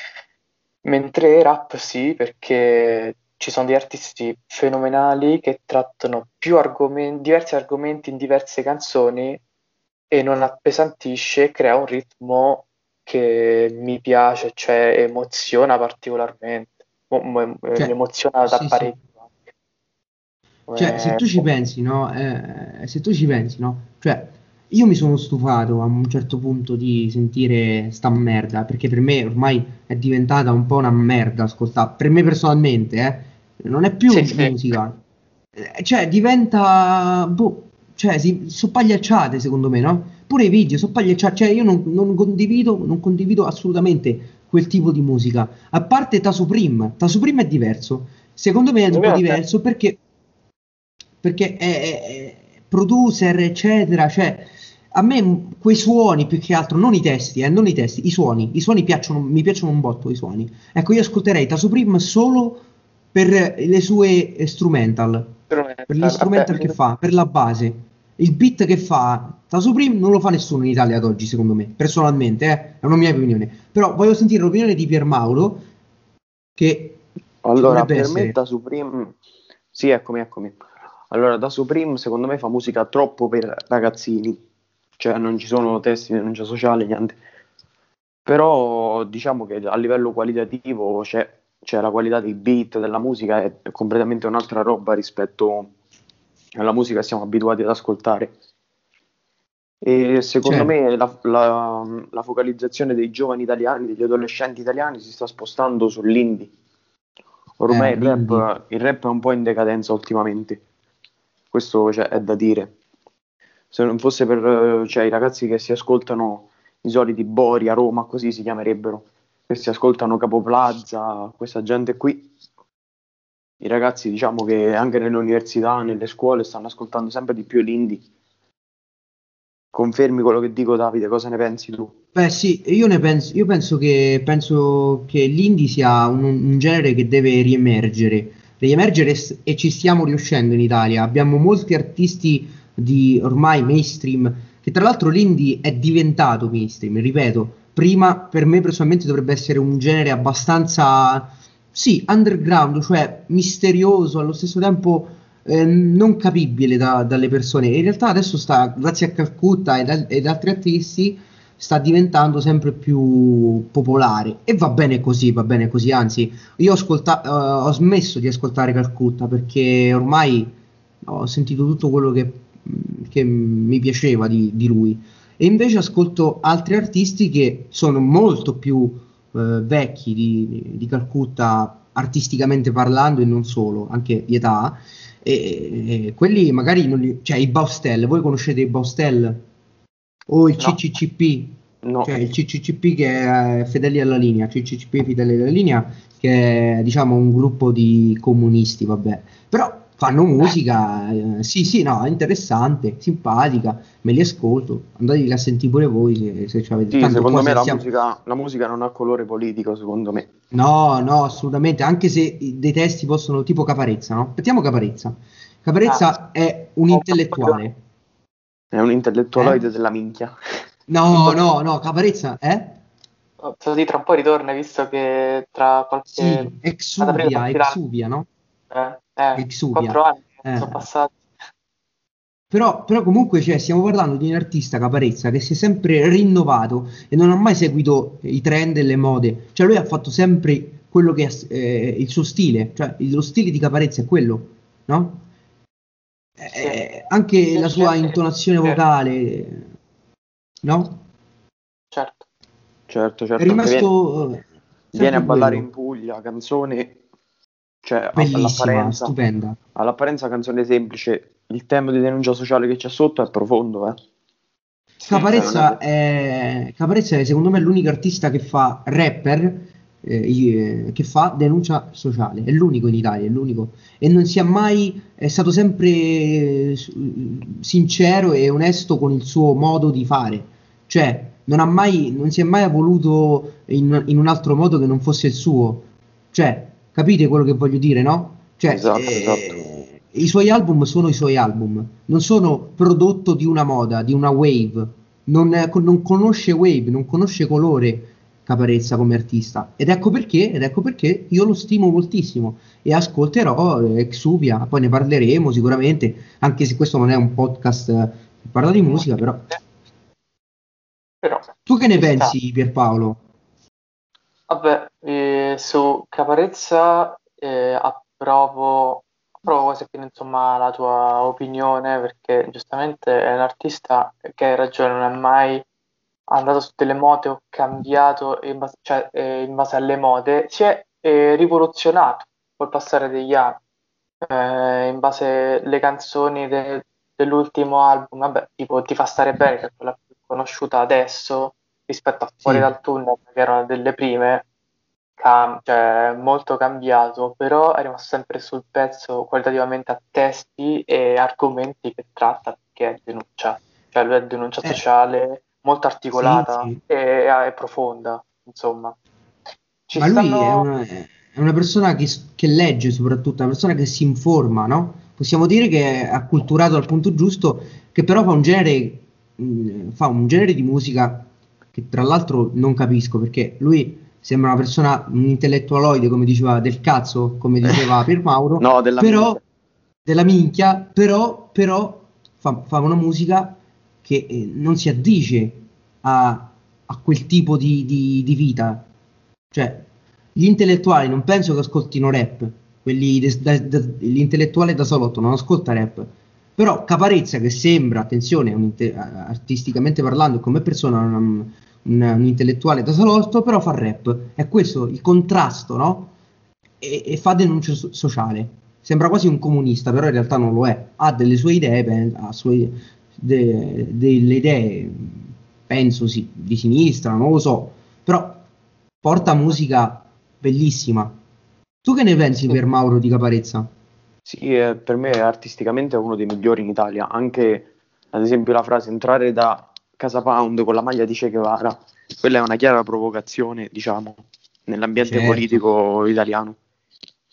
Mentre rap sì, perché ci sono degli artisti fenomenali che trattano più argomen- diversi argomenti in diverse canzoni e non appesantisce, e crea un ritmo che mi piace, cioè emoziona particolarmente. Mo- mo- mi Cioè, emoziona da sì, sì. parecchio anche. Cioè, se Come- tu ci pensi, no? Eh, se tu ci pensi, no? Cioè, io mi sono stufato a un certo punto di sentire sta merda, perché per me ormai è diventata un po' una merda ascoltare. Per me personalmente, eh, non è più Sì, sì. musica. Eh, cioè, diventa, boh, cioè, si, sono pagliacciate secondo me, no? Pure i video sono pagliacciati, cioè io non, non condivido, non condivido assolutamente quel tipo di musica. A parte Tasu Prim, Tasu Prim è diverso. Secondo me è un po' diverso perché perché è, è- è producer, eccetera, cioè a me m- quei suoni più che altro, non i testi, eh, non i testi, i suoni, i suoni piacciono, mi piacciono un botto i suoni. Ecco, io ascolterei Taso Prim solo per le sue eh, strumental, per gli Strumental. Vabbè, instrumental che fa, per la base. Il beat che fa Taso Prim non lo fa nessuno in Italia ad oggi, secondo me, personalmente, eh, è una mia opinione. Però voglio sentire l'opinione di Pier Mauro, che ci Allora, dovrebbe per me essere. da Supreme, sì, eccomi, eccomi. Allora, da Supreme secondo me fa musica troppo per ragazzini, cioè non ci sono testi, denuncia sociale, niente. Però diciamo che a livello qualitativo c'è, c'è la qualità dei beat, della musica è completamente un'altra roba rispetto alla musica che siamo abituati ad ascoltare. E secondo Certo, me la, la- la focalizzazione dei giovani italiani, degli adolescenti italiani si sta spostando sull'indie. Ormai eh, il l'indie. rap, il rap è un po' in decadenza ultimamente, questo cioè, è da dire. Se non fosse per eh, cioè, i ragazzi che si ascoltano i soliti Bori a Roma, così si chiamerebbero, che si ascoltano Capo Plaza, questa gente qui, i ragazzi diciamo che anche nelle università, nelle scuole stanno ascoltando sempre di più l'indie. Confermi quello che dico, Davide, cosa ne pensi tu? Beh, sì, io ne penso, io penso che, penso che l'indie sia un, un genere che deve riemergere, riemergere s- e ci stiamo riuscendo in Italia. Abbiamo molti artisti di ormai mainstream, che tra l'altro l'indie è diventato mainstream, ripeto, prima per me personalmente dovrebbe essere un genere abbastanza, sì, underground, cioè misterioso, allo stesso tempo eh, non capibile da- dalle persone. In realtà adesso sta, grazie a Calcutta ed, al- ed altri artisti, sta diventando sempre più popolare e va bene così, va bene così, anzi, io ho, ascolta- eh, ho smesso di ascoltare Calcutta perché ormai ho sentito tutto quello che, che mi piaceva di, di lui e invece ascolto altri artisti che sono molto più eh, vecchi di, di Calcutta artisticamente parlando e non solo, anche di età e, e quelli magari non li, cioè i Baustelle, voi conoscete i Baustelle o il No, C C C P, No, cioè il C C C P che è Fedeli alla Linea, C C C P Fedeli alla Linea che è diciamo un gruppo di comunisti, vabbè, però fanno musica, eh, sì sì, no, è interessante, simpatica, me li ascolto, andateli a sentire pure voi se, se ci avete, sì, tanto secondo qua me se la stiamo, musica, la musica non ha colore politico, secondo me. no, no, assolutamente, anche se i- dei testi possono, tipo Caparezza, no? Mettiamo Caparezza, ah, Caparezza è un ho un po' di intellettuale, È un eh? intellettualoide della minchia. No, ritorno. no, no, Caparezza, eh? Posso dire, tra un po' ritorna, visto che tra qualche... Sì, ad aprile Exuvia, partiranno. Exuvia, no? Eh, eh, Exuvia. quattro anni sono Eh, passati. però, però comunque cioè, stiamo parlando di un artista Caparezza che si è sempre rinnovato e non ha mai seguito i trend e le mode. Cioè lui ha fatto sempre quello che è eh, il suo stile, cioè il- lo stile di Caparezza è quello, no? Sì, Eh, anche la sua semplicemente intonazione che- vocale, no? certo. Certo, È certo, anche viene, rimasto eh, viene a sempre ballare in quello. Puglia, canzone, cioè a- Bellissima, all'apparenza, stupenda. all'apparenza canzone semplice, il tema di denuncia sociale che c'è sotto è profondo, eh. Sì, Cioè non è Caparezza che... è, Caparezza è secondo me l'unico artista che fa rapper, eh, i- che fa denuncia sociale, è l'unico in Italia, è l'unico. E non si è mai, è stato sempre eh, s- sincero e onesto con il suo modo di fare. Cioè, non ha mai, non si è mai voluto in, in un altro modo che non fosse il suo. Cioè, capite quello che voglio dire, no? Cioè, Esatto, esatto. eh, i suoi album sono i suoi album, non sono prodotto di una moda, di una wave. Non, eh, con- non conosce wave, non conosce colore Caparezza come artista. Ed ecco perché, ed ecco perché io lo stimo moltissimo e ascolterò eh, Xuvia, poi ne parleremo sicuramente, anche se questo non è un podcast eh, che parla di musica, però. Musicale, però Tu che ne ci sta. pensi, Pierpaolo? Vabbè, eh, su Caparezza eh, approvo, approvo quasi pieno, insomma, la tua opinione perché giustamente è un artista che hai ragione, non è mai andato su delle mode o cambiato in base, cioè, eh, in base alle mode, si è eh, rivoluzionato col passare degli anni, eh, in base alle canzoni de- dell'ultimo album, vabbè, tipo Ti fa stare bene, che è quella più conosciuta adesso rispetto a Fuori Sì. dal tunnel, che erano delle prime, cam- cioè molto cambiato, però è rimasto sempre sul pezzo qualitativamente a testi e argomenti che tratta perché è denuncia, cioè lui è denuncia Eh, sociale molto sì, articolata sì. e e profonda, insomma. Ci Ma lui è stanno... una, è una persona che, s- che legge soprattutto, una persona che si informa, no? Possiamo dire che è acculturato al punto giusto, che però fa un genere, mh, fa un genere di musica che tra l'altro non capisco, perché lui sembra una persona, un intellettualoide, come diceva, del cazzo, come diceva Pier Mauro, No, della però minchia. della minchia, però, però fa, fa una musica che eh, non si addice a, a quel tipo di, di- di vita. Cioè, gli intellettuali non penso che ascoltino rap, quelli des- da- da- l'intellettuale da salotto non ascolta rap. Però Caparezza, che sembra, attenzione, un inte- artisticamente parlando, come persona, un, un- un intellettuale da salotto, però fa rap. È questo il contrasto, no? E, e fa denuncia so- sociale. Sembra quasi un comunista, però in realtà non lo è. Ha delle sue idee, pen- ha sue- de- delle idee, penso sì, di sinistra, non lo so, però porta musica bellissima. Tu che ne pensi Sì, per Mauro di Caparezza? Sì, eh, per me artisticamente è uno dei migliori in Italia. Anche, ad esempio, la frase entrare da Casa Pound con la maglia di Che Guevara, quella è una chiara provocazione, diciamo, Ma nell'ambiente certo. politico italiano.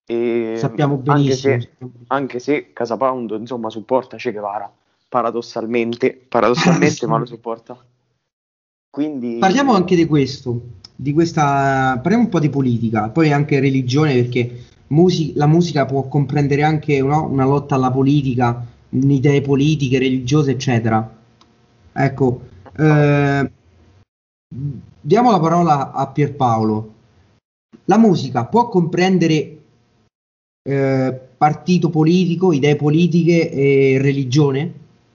E Sappiamo anche benissimo. se, anche se Casa Pound, insomma, supporta Che Guevara, paradossalmente, paradossalmente, ma lo supporta. Parliamo Quindi anche di questo, di questa, parliamo un po' di politica, poi anche religione, perché musi- la musica può comprendere anche, no, una lotta alla politica, idee politiche, religiose, eccetera. Ecco, eh, diamo la parola a Pierpaolo. La musica può comprendere eh, partito politico, idee politiche e religione?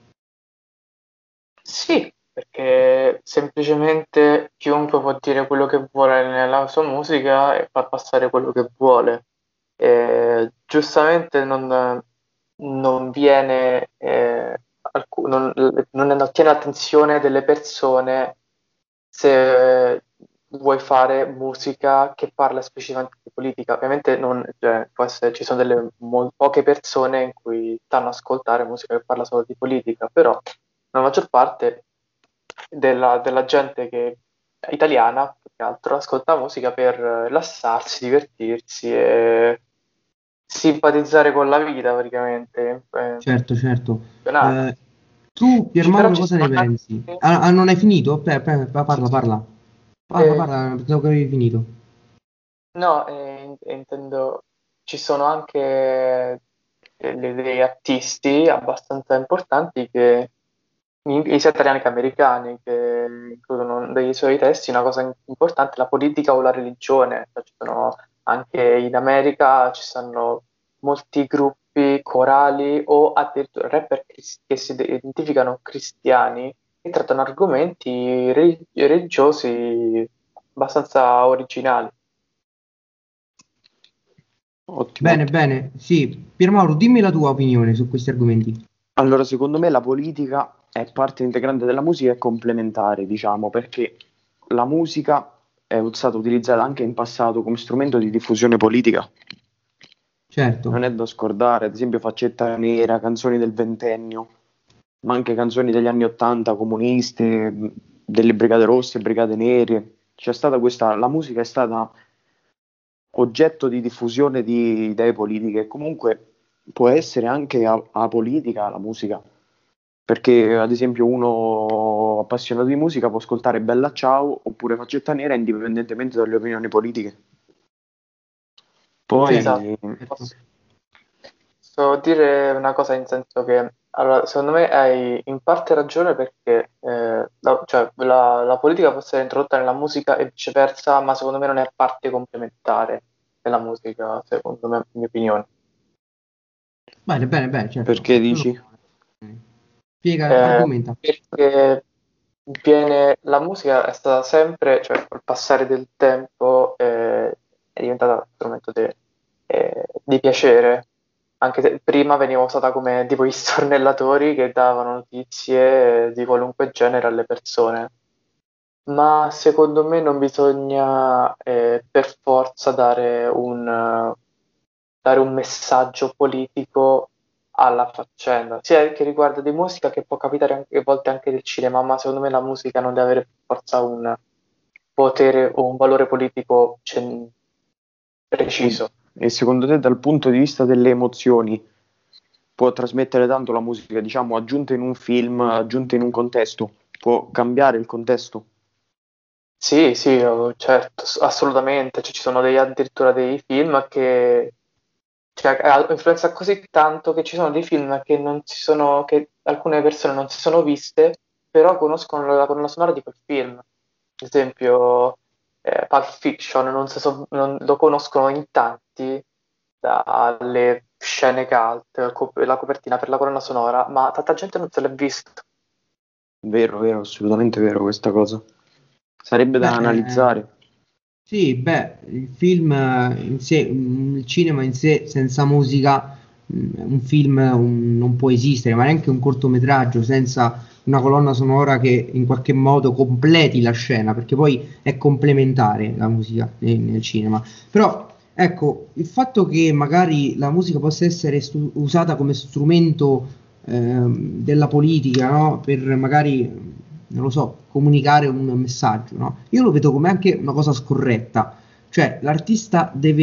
Sì, perché semplicemente chiunque può dire quello che vuole nella sua musica e far passare quello che vuole. Eh, giustamente non, non viene, eh, alcu- non, non ottiene l'attenzione delle persone se vuoi fare musica che parla specificamente di politica. Ovviamente non, cioè, può essere- ci sono delle mo- poche persone in cui stanno a ascoltare musica che parla solo di politica, però la maggior parte della, della gente che è italiana, più che altro, ascolta musica per rilassarsi, divertirsi e simpatizzare con la vita praticamente. Eh, Certo, certo. funzionare. Eh, tu, Ci- Piermauro, però che ci cosa ne sono pensi? anche... Ah, ah, non hai finito? Beh, beh, Sì, parla, sì. parla. Parla, Eh, parla, pensavo che avevi finito. no, eh, in- intendo, ci sono anche delle- degli artisti abbastanza importanti che, in- sia italiani che americani, che includono dei suoi testi una cosa importante, la politica o la religione. Cioè, ci sono anche in America ci sono molti gruppi corali o addirittura rapper cris- che si identificano cristiani e trattano argomenti re- religiosi abbastanza originali. ottimo, Bene, ottimo. bene, sì. Piermauro, dimmi la tua opinione su questi argomenti. Allora, secondo me la politica è parte integrante della musica e complementare, diciamo, perché la musica è stata utilizzata anche in passato come strumento di diffusione politica. Certo, Non è da scordare, ad esempio Faccetta Nera, canzoni del ventennio, ma anche canzoni degli anni Ottanta, comuniste, mh, delle Brigate Rosse, Brigate Nere. C'è stata questa, la musica è stata oggetto di diffusione di idee politiche e comunque può essere anche a- apolitica la musica, perché ad esempio uno appassionato di musica può ascoltare Bella Ciao oppure Faccetta Nera indipendentemente dalle opinioni politiche. certo, Esatto. Poi certo. Posso, posso dire una cosa in senso che, allora, secondo me hai in parte ragione perché eh, la, cioè, la- la politica può essere introdotta nella musica e viceversa, ma secondo me non è parte complementare della musica, secondo me, in mia opinione. Bene, bene, bene, certo. perché Quello- dici? Spiega, Eh, argomenta. perché viene, la musica è stata sempre, cioè col passare del tempo, eh, è diventata un strumento de- eh, di piacere, anche se prima veniva usata come tipo gli stornellatori che davano notizie di qualunque genere alle persone. Ma secondo me non bisogna eh, per forza dare un, eh, dare un messaggio politico alla faccenda, sia che riguarda di musica che può capitare anche a volte anche del cinema, ma secondo me la musica non deve avere per forza un potere o un valore politico cen- E, preciso. e secondo te dal punto di vista delle emozioni può trasmettere tanto la musica, diciamo, aggiunta in un film, aggiunta in un contesto, può cambiare il contesto? Sì, sì, oh, certo, s- assolutamente. Cioè, ci sono dei, addirittura dei film che cioè, ha- influenza così tanto che ci sono dei film che, non si sono, che alcune persone non si sono viste, però conoscono la colonna sonora di quel film. Ad esempio, eh, Pulp Fiction, non si so- non- lo conoscono in tanti dalle scene cult, co- la copertina per la colonna sonora, ma tanta gente non se l'è visto. Vero, vero, assolutamente vero questa cosa. Sarebbe da Beh, eh, analizzare. sì, beh, il film eh, in sé, mm, il cinema in sé senza musica, mm, un film un- non può esistere, ma neanche un cortometraggio senza una colonna sonora che in qualche modo completi la scena, perché poi è complementare la musica nel, nel cinema. Però, ecco, il fatto che magari la musica possa essere stu- usata come strumento ehm, della politica, no? Per magari non lo so, comunicare un messaggio, no? Io lo vedo come anche una cosa scorretta, cioè l'artista deve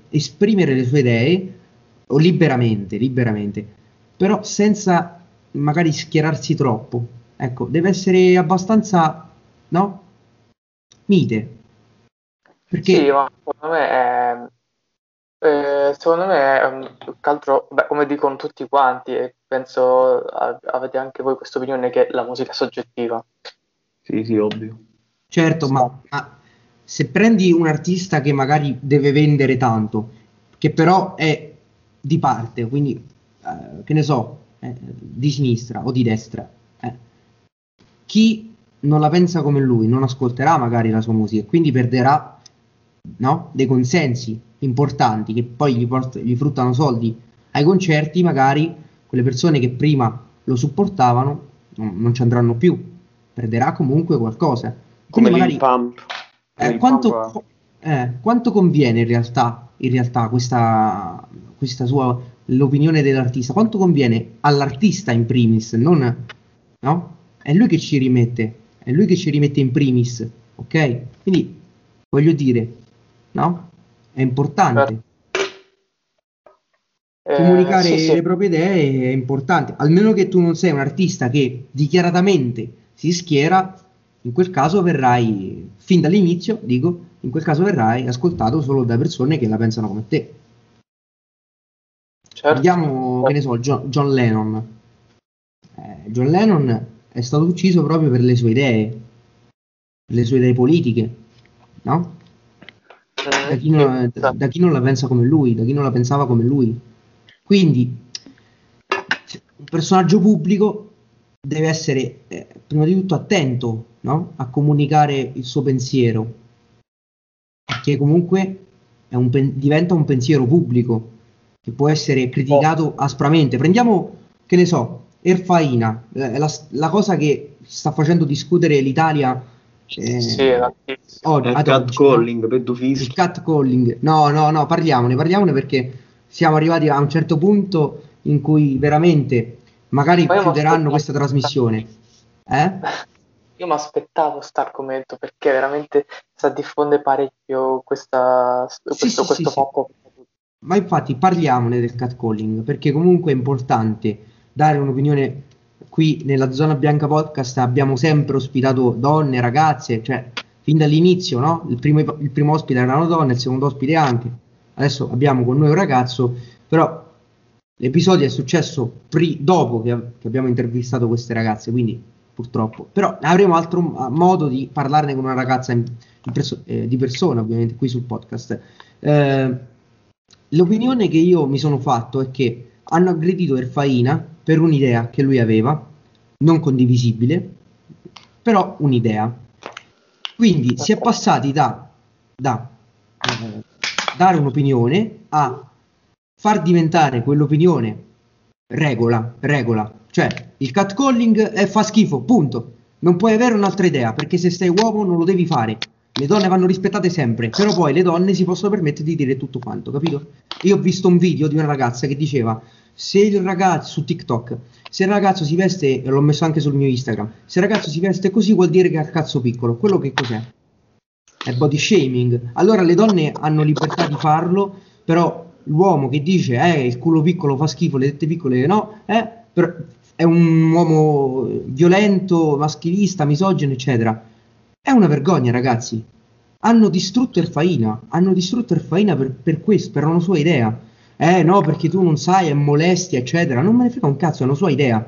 esprimere le sue idee o liberamente, liberamente, però senza magari schierarsi troppo. Ecco, deve essere abbastanza, no? Mite. Perché Sì, ma secondo me è, eh, secondo me è un- più che altro, beh, come dicono tutti quanti, e penso a- avete anche voi questa opinione che la musica è soggettiva. Sì, sì, ovvio. certo, ma, ma se prendi un artista che magari deve vendere tanto, che però è di parte, quindi eh, che ne so, eh, di sinistra o di destra, eh, chi non la pensa come lui non ascolterà magari la sua musica e quindi perderà, no, dei consensi importanti che poi gli, port- gli fruttano soldi ai concerti, magari quelle persone che prima lo supportavano non, non ci andranno più, perderà comunque qualcosa. Quindi Come Lil magari Pump. eh, Lil quanto, Pump, qu- eh, quanto conviene in realtà, in realtà questa, questa sua l'opinione dell'artista? Quanto conviene all'artista in primis? Non, no? È lui che ci rimette, è lui che ci rimette in primis, ok? Quindi voglio dire, no? È importante. Eh, sì, Comunicare sì, le proprie idee è importante, almeno che tu non sei un artista che dichiaratamente si schiera, in quel caso verrai, fin dall'inizio, dico, in quel caso verrai ascoltato solo da persone che la pensano come te. certo. Prendiamo, che ne so, John, John Lennon. Eh, John Lennon è stato ucciso proprio per le sue idee, per le sue idee politiche, no? Da Mm, chi sì, non, esatto. da chi non la pensa come lui, da chi non la pensava come lui. Quindi un personaggio pubblico deve essere eh, prima di tutto attento, no? A comunicare il suo pensiero, perché comunque è un pen- diventa un pensiero pubblico che può essere Oh, criticato aspramente. Prendiamo, che ne so, Erfaina, eh, la, la cosa che sta facendo discutere l'Italia sì, eh, tantissimo. o- il ad oggi, no? catcalling, Il pedofischi. catcalling. No, no, no, parliamone, parliamone perché siamo arrivati a un certo punto in cui veramente magari Ma io mi chiuderanno aspettavo, questa trasmissione. Eh? io mi aspettavo questo argomento perché veramente sta diffonde parecchio questa, Sì, questo, sì, sì, questo sì. fatto. Ma infatti parliamone del catcalling, perché comunque è importante dare un'opinione. Qui nella Zona Bianca Podcast abbiamo sempre ospitato donne, ragazze, cioè fin dall'inizio, no? Il primo, il primo ospite erano donne, il secondo ospite anche. Adesso abbiamo con noi un ragazzo, però l'episodio è successo pri- dopo che, che abbiamo intervistato queste ragazze, quindi purtroppo. Però avremo altro m- modo di parlarne con una ragazza in- in perso- eh, di persona, ovviamente, qui sul podcast. Eh, l'opinione che io mi sono fatto è che hanno aggredito Erfaina per un'idea che lui aveva, non condivisibile, però un'idea. Quindi si è passati da, da eh, dare un'opinione a far diventare quell'opinione regola, regola. Cioè, il catcalling è, fa schifo, punto. Non puoi avere un'altra idea, perché se sei uomo non lo devi fare. Le donne vanno rispettate sempre, però poi le donne si possono permettere di dire tutto quanto, capito? Io ho visto un video di una ragazza che diceva, se il ragazzo, su TikTok, se il ragazzo si veste, e l'ho messo anche sul mio Instagram, se il ragazzo si veste così vuol dire che ha il cazzo piccolo. Quello che cos'è? È body shaming. Allora le donne hanno libertà di farlo, però l'uomo che dice eh, il culo piccolo fa schifo, le tette piccole no, eh, per- è un uomo violento, maschilista, misogino, eccetera. È una vergogna, ragazzi. Hanno distrutto Erfaina, hanno distrutto Erfaina per, per questo, per una sua idea. Eh no, perché tu non sai, è molestia, eccetera. Non me ne frega un cazzo, è una sua idea.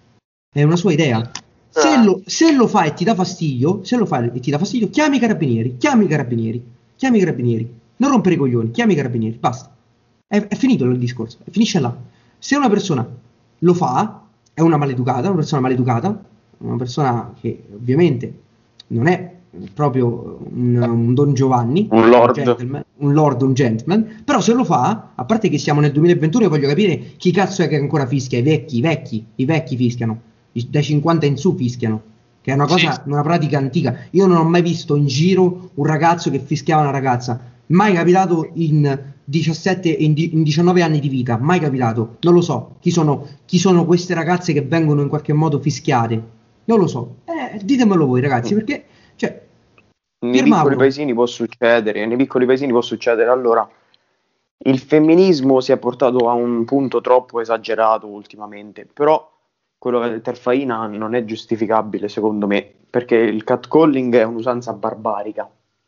È una sua idea. Se Cioè, lo, se lo fa e ti dà fastidio, se lo fa e ti dà fastidio, chiami i carabinieri, chiami i carabinieri, chiami i carabinieri. Non rompere i coglioni, chiami i carabinieri, basta. È, è finito il discorso, finisce là. Se una persona lo fa, è una maleducata, una persona maleducata, una persona che ovviamente non è proprio un, un Don Giovanni, Un un lord. gentleman, un lord, un gentleman, però se lo fa, a parte che siamo nel duemilaventuno e voglio capire chi cazzo è che ancora fischia, i vecchi, i vecchi, i vecchi fischiano, i- dai cinquanta in su fischiano, che è una cosa, una pratica antica. Io non ho mai visto in giro un ragazzo che fischiava una ragazza, mai capitato in diciassette e in, di- in diciannove anni di vita, mai capitato, non lo so, chi sono, chi sono queste ragazze che vengono in qualche modo fischiate, non lo so, eh, ditemelo voi ragazzi, perché, cioè, Nei Pier piccoli Mauro, paesini può succedere, nei piccoli paesini può succedere. Allora, il femminismo si è portato a un punto troppo esagerato ultimamente, però quello che ha detto Erfaina non è giustificabile secondo me, perché il catcalling è un'usanza barbarica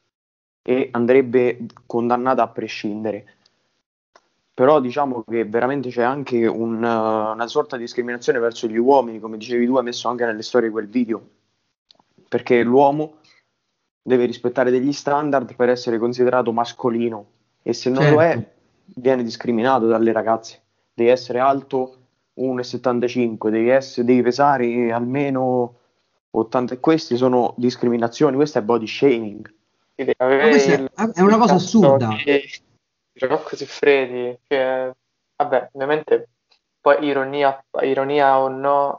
e andrebbe condannata a prescindere. Però diciamo che veramente c'è anche un, uh, una sorta di discriminazione verso gli uomini, come dicevi tu, hai messo anche nelle storie quel video, perché l'uomo deve rispettare degli standard per essere considerato mascolino e se non lo Certo. è viene discriminato dalle ragazze. Devi essere alto uno virgola settantacinque, devi, essere, devi pesare almeno ottanta, e queste sono discriminazioni, questo è body shaming. Devi Ma avere questa il, è, è una il cosa cazzo assurda. che Rocco Siffredi, che vabbè, ovviamente poi ironia, ironia o no,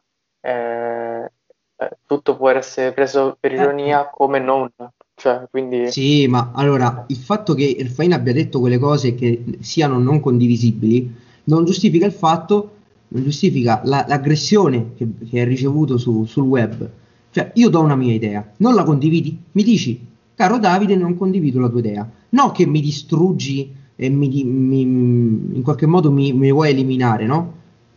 eh, eh, tutto può essere preso per Eh, ironia come non, cioè, quindi Sì, ma allora il fatto che Erfain abbia detto quelle cose che siano non condivisibili non giustifica il fatto, non giustifica la- l'aggressione che, che hai ricevuto su- sul web. Cioè, io do una mia idea, non la condividi? Mi dici, caro Davide, non condivido la tua idea. No che mi distruggi e mi, di- mi- in qualche modo mi, mi vuoi eliminare, no?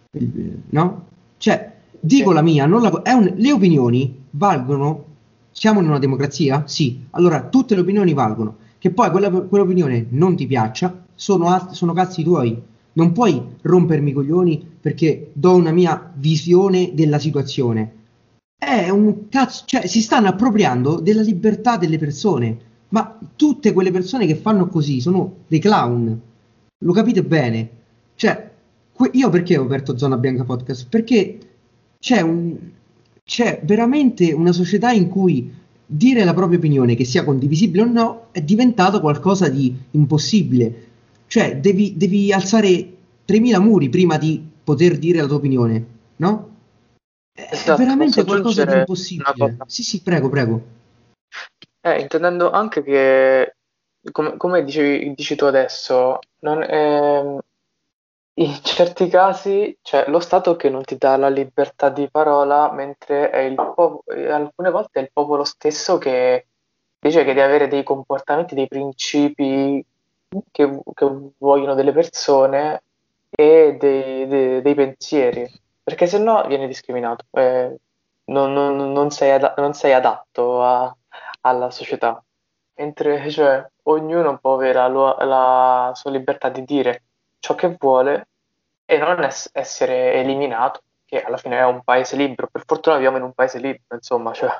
No? Cioè, sì, dico la mia, non la- è un- le opinioni valgono. Siamo in una democrazia? Sì. Allora tutte le opinioni valgono. Che poi quella, quell'opinione non ti piaccia, sono, alt- sono cazzi tuoi. Non puoi rompermi i coglioni perché do una mia visione della situazione. È un cazzo, cioè si stanno appropriando della libertà delle persone. Ma tutte quelle persone che fanno così sono dei clown. Lo capite bene? Cioè, que- io perché ho aperto Zona Bianca Podcast? Perché c'è un, c'è veramente una società in cui dire la propria opinione, che sia condivisibile o no, è diventato qualcosa di impossibile. Cioè, devi, devi alzare tremila muri prima di poter dire la tua opinione, no? È esatto, posso veramente qualcosa di aggiungere una impossibile. cosa. Sì, sì, prego, prego. Eh, intendendo anche che, come, come dicevi, dici tu adesso, non, ehm, in certi casi c'è lo Stato che non ti dà la libertà di parola, mentre è il pop- eh, alcune volte è il popolo stesso che dice che deve avere dei comportamenti, dei principi che, che vogliono delle persone e dei, dei- dei pensieri, perché se no viene discriminato, eh, non, non- non sei ada- non sei adatto a- alla società, mentre cioè, ognuno può avere la, lu- la sua libertà di dire ciò che vuole e non ess- essere eliminato, che alla fine è un paese libero. Per fortuna viviamo in un paese libero, insomma, cioè,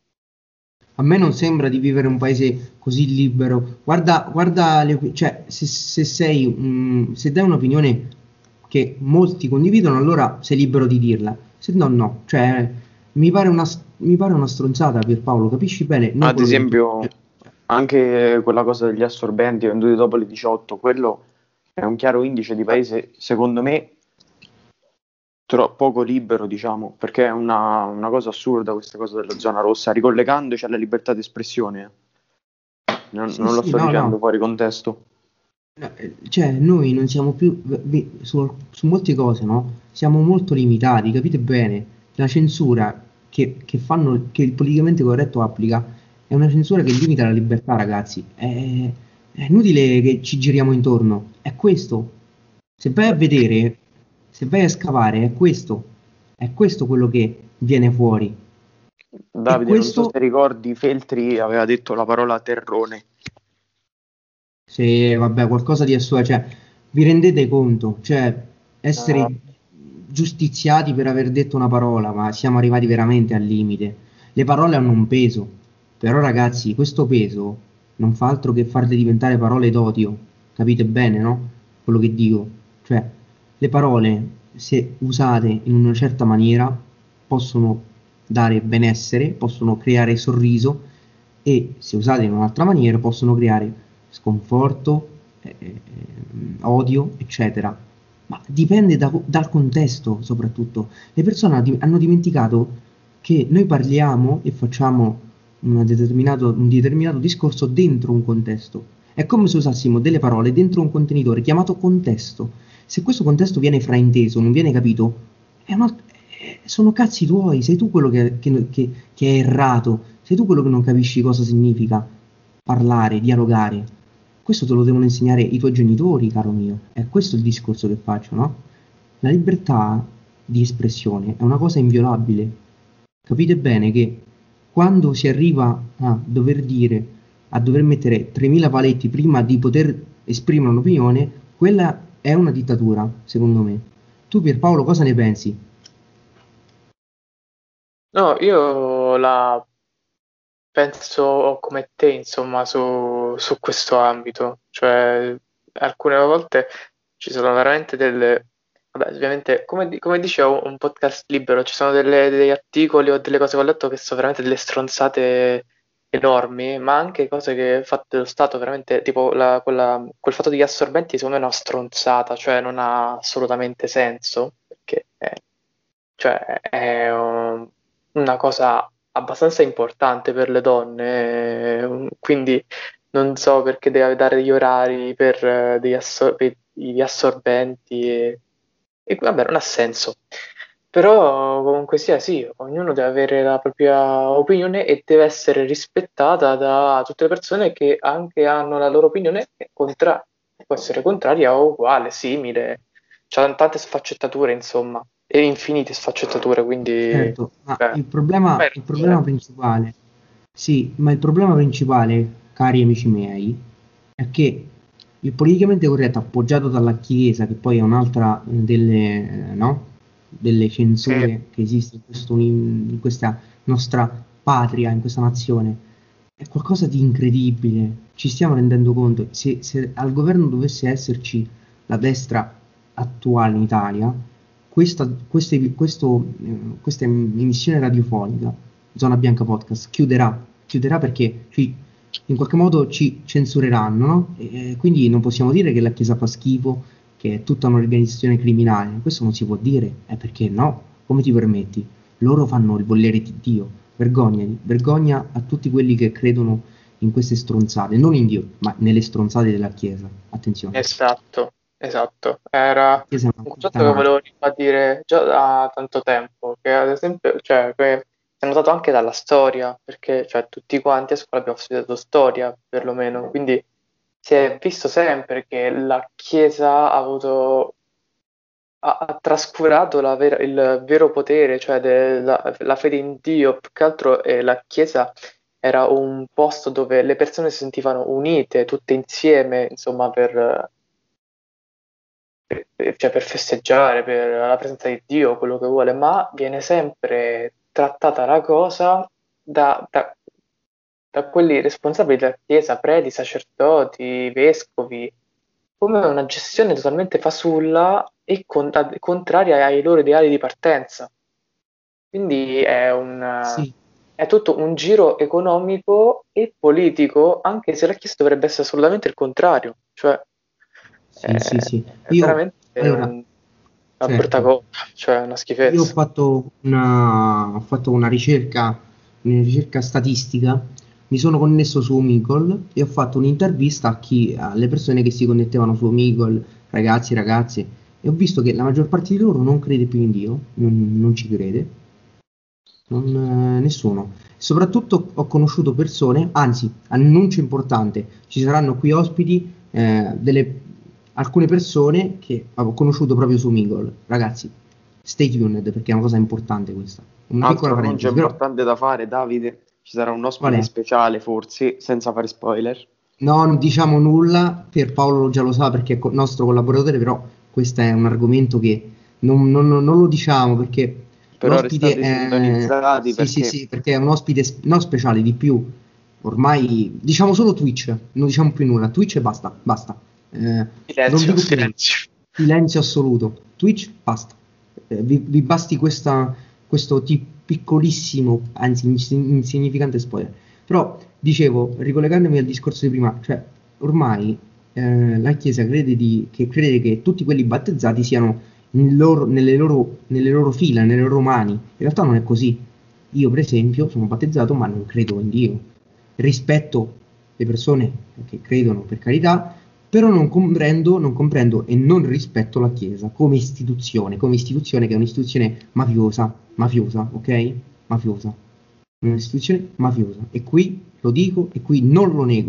A me non sembra di vivere in un paese così libero. Guarda, guarda le opi- cioè, se, se sei, un- se dai un'opinione che molti condividono, allora sei libero di dirla. Se no, no. Cioè, mi pare una, mi pare una stronzata, Pierpaolo, capisci bene? Non Ad quello che hai detto. esempio, anche quella cosa degli assorbenti venduti dopo le diciotto, quello è un chiaro indice di paese, secondo me, tro- poco libero, diciamo, perché è una, una cosa assurda questa cosa della zona rossa, ricollegandoci alla libertà di espressione. Non, Sì, non lo sì, sto no, dicendo no. fuori contesto. No, eh, Cioè, noi non siamo più vi- su, su molte cose, no? Siamo molto limitati, capite bene? La censura che, che fanno, che il politicamente corretto applica è una censura che limita la libertà, ragazzi. È, è inutile che ci giriamo intorno. È questo. Se vai a vedere, se vai a scavare, è questo. È questo quello che viene fuori. E Davide, non so questo se ricordi, Feltri aveva detto la parola terrone. Se, vabbè, qualcosa di assurdo, cioè, vi rendete conto? Cioè, eh, essere giustiziati per aver detto una parola, ma siamo arrivati veramente al limite. Le parole hanno un peso, però ragazzi, questo peso non fa altro che farle diventare parole d'odio, capite bene, no? Quello che dico. Cioè, le parole, se usate in una certa maniera, possono dare benessere, possono creare sorriso e se usate in un'altra maniera possono creare sconforto, eh, eh, odio, eccetera. Ma dipende da- dal contesto, soprattutto. Le persone hanno di- hanno dimenticato che noi parliamo e facciamo una determinato- un determinato discorso dentro un contesto. È come se usassimo delle parole dentro un contenitore chiamato contesto. Se questo contesto viene frainteso, non viene capito, è una- eh, sono cazzi tuoi, sei tu quello che, che- che- che è errato, sei tu quello che non capisci cosa significa parlare, dialogare. questo te lo devono insegnare i tuoi genitori, caro mio. È questo il discorso che faccio, no? La libertà di espressione è una cosa inviolabile. Capite bene che quando si arriva a dover dire, a dover mettere tremila paletti prima di poter esprimere un'opinione, quella è una dittatura, secondo me. Tu, Pierpaolo, cosa ne pensi? No, io la penso come te, insomma, su, su questo ambito. Cioè, alcune volte ci sono veramente delle... Vabbè, ovviamente, come, di- come dicevo, un podcast libero, ci sono delle- degli articoli o delle cose che ho letto che sono veramente delle stronzate enormi, ma anche cose che fatte dello Stato, veramente, tipo la- quella- quel fatto degli assorbenti, secondo me è una stronzata, cioè non ha assolutamente senso, perché è, cioè, è um, una cosa abbastanza importante per le donne, eh, quindi non so perché deve dare degli orari per, eh, degli assor- per gli assorbenti e, e vabbè, non ha senso. Però comunque sia, sì, ognuno deve avere la propria opinione e deve essere rispettata da tutte le persone che anche hanno la loro opinione che è contra- può essere contraria o uguale, simile. C'ha tante sfaccettature, insomma, e infinite sfaccettature, quindi Certo, ma beh, il problema, hai il problema ragione. principale, sì, ma il problema principale, cari amici miei, è che il politicamente corretto appoggiato dalla Chiesa, che poi è un'altra eh, delle, eh, no? delle Sì, censure che esiste in, questo- in questa nostra patria, in questa nazione, è qualcosa di incredibile. Ci stiamo rendendo conto, se, se al governo dovesse esserci la destra attuale in Italia, questa, queste, questo, eh, questa emissione radiofonica, Zona Bianca Podcast, chiuderà, chiuderà perché ci- in qualche modo ci censureranno, no? E, quindi non possiamo dire che la Chiesa fa schifo, che è tutta un'organizzazione criminale, questo non si può dire, è perché no? Come ti permetti? Loro fanno il volere di Dio, vergognati, vergogna a tutti quelli che credono in queste stronzate, non in Dio, ma nelle stronzate della Chiesa, attenzione, esatto, esatto. Era la Chiesa è una un concetto che puttanata. volevo ribadire già da tanto tempo, che ad esempio, cioè, che si è notato anche dalla storia, perché cioè, tutti quanti a scuola abbiamo studiato storia, perlomeno, quindi si è visto sempre che la Chiesa ha avuto ha, ha trascurato la vera- il vero potere, cioè de- la, la fede in Dio, più che altro eh, la Chiesa era un posto dove le persone si sentivano unite, tutte insieme, insomma, per, per- per- cioè, per festeggiare, per la presenza di Dio, quello che vuole, ma viene sempre trattata la cosa da, da- da quelli responsabili della Chiesa, preti, sacerdoti, vescovi, come una gestione totalmente fasulla e con- contraria ai loro ideali di partenza. Quindi è un, Sì, è tutto un giro economico e politico, anche se la Chiesa dovrebbe essere assolutamente il contrario, cioè sì, sì, è, sì. è Io, veramente allora, un- una brutta certo, cosa, cioè una io ho schifezza. fatto una, ho fatto una ricerca, una ricerca statistica, mi sono connesso su Omegle e ho fatto un'intervista a chi, alle persone che si connettevano su Omegle, ragazzi, ragazze, e ho visto che la maggior parte di loro non crede più in Dio, non, non ci crede, non, eh, nessuno. Soprattutto ho conosciuto persone, anzi, annuncio importante, ci saranno qui ospiti eh, delle, alcune persone che ho conosciuto proprio su Omegle, ragazzi. Stay tuned perché è una cosa importante questa. Una piccola Altro annuncio parentesi, però importante da fare, Davide, ci sarà un qual ospite è? speciale, forse, senza fare spoiler. No, non diciamo nulla, per Paolo già lo sa perché è co- nostro collaboratore, però questo è un argomento che non, non- non lo diciamo perché Però l'ospite restate è... sintonizzati Sì, sì, perché sì, perché è un ospite s- non speciale di più. Ormai diciamo solo Twitch, non diciamo più nulla. Twitch e basta, basta. Eh, non Silenzio, dico più nulla. silenzio. Silenzio assoluto. Twitch, basta. Eh, vi, vi basti questa, questo ti- piccolissimo, anzi ins- insignificante spoiler. Però dicevo, ricollegandomi al discorso di prima, cioè ormai eh, la Chiesa crede, di, che, crede che tutti quelli battezzati siano in loro- nelle, loro, nelle loro fila, nelle loro mani. In realtà non è così. Io, per esempio, sono battezzato, ma non credo in Dio. Rispetto le persone che credono, per carità, però non comprendo, non comprendo e non rispetto la Chiesa come istituzione, come istituzione che è un'istituzione mafiosa, mafiosa, ok? Mafiosa. Un'istituzione mafiosa. E qui lo dico e qui non lo nego.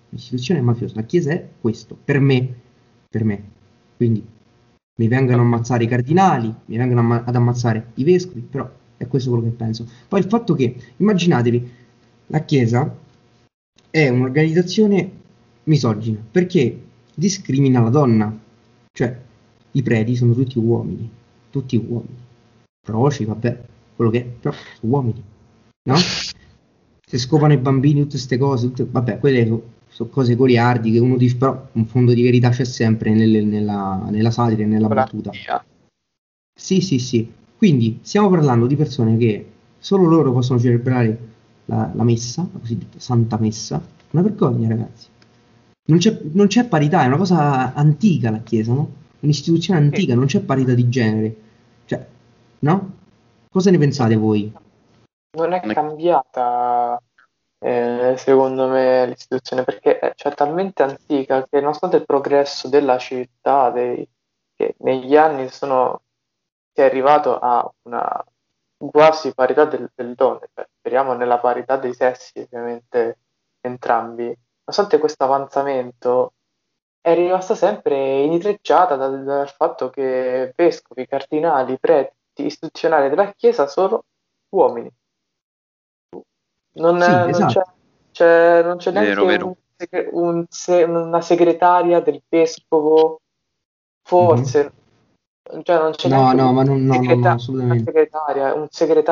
un'istituzione mafiosa, la Chiesa è questo, per me, per me. Quindi mi vengono a ammazzare i cardinali, mi vengono amma- ad ammazzare i vescovi, però è questo quello che penso. Poi il fatto che, immaginatevi, la Chiesa è un'organizzazione misogina, perché discrimina la donna, cioè i preti sono tutti uomini, tutti uomini, proci, vabbè, quello che è, però sono uomini, no? Se scopano i bambini, tutte queste cose, tutte- vabbè, quelle sono, sono cose goliardi che uno dice, però un fondo di verità c'è sempre nelle- nella, nella satira e nella battuta. Monarchia. Sì, sì, sì. Quindi stiamo parlando di persone che solo loro possono celebrare la, la messa, la cosiddetta Santa Messa. Una vergogna, ragazzi. Non c'è, non c'è parità, è una cosa antica la Chiesa, no? Un'istituzione Sì. antica, non c'è parità di genere. Cioè, no? Cosa ne pensate voi? Non è cambiata, eh, secondo me, l'istituzione, perché è, cioè, talmente antica che nonostante il progresso della civiltà, dei- che negli anni sono, si è arrivato a una quasi parità del, del donne, cioè, speriamo nella parità dei sessi, ovviamente entrambi, nonostante questo avanzamento è rimasta sempre initrecciata dal, dal fatto che vescovi, cardinali, preti, istituzionali della Chiesa sono uomini. Non, Sì, non c'è, esatto. c'è- non c'è Vero, neanche vero. un segre- un se- una segretaria del vescovo, Mhm. forse, cioè non c'è No, neanche no, un ma non, no, no, no, segreta- una assolutamente. segretaria, un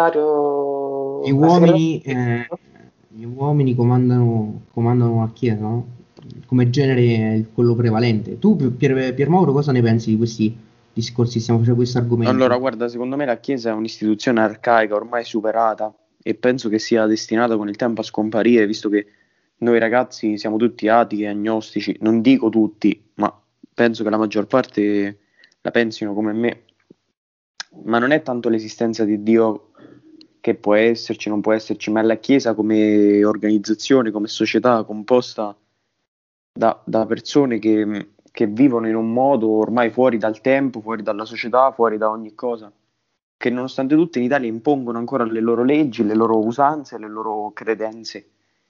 Gli segretario, una uomini, segretaria. eh, gli uomini comandano, comandano la Chiesa, no? Come genere è quello prevalente. Tu, Pier, Pier Mauro, cosa ne pensi di questi discorsi? Stiamo facendo questo Allora, argomento. guarda, secondo me la Chiesa è un'istituzione arcaica, ormai superata, e penso che sia destinata con il tempo a scomparire, visto che noi ragazzi siamo tutti atei e agnostici. Non dico tutti, ma penso che la maggior parte la pensino come me. Ma non è tanto l'esistenza di Dio che può esserci, non può esserci, ma è la Chiesa come organizzazione, come società composta da, da persone che, che vivono in un modo ormai fuori dal tempo, fuori dalla società, fuori da ogni cosa, che nonostante tutto in Italia impongono ancora le loro leggi, le loro usanze, le loro credenze.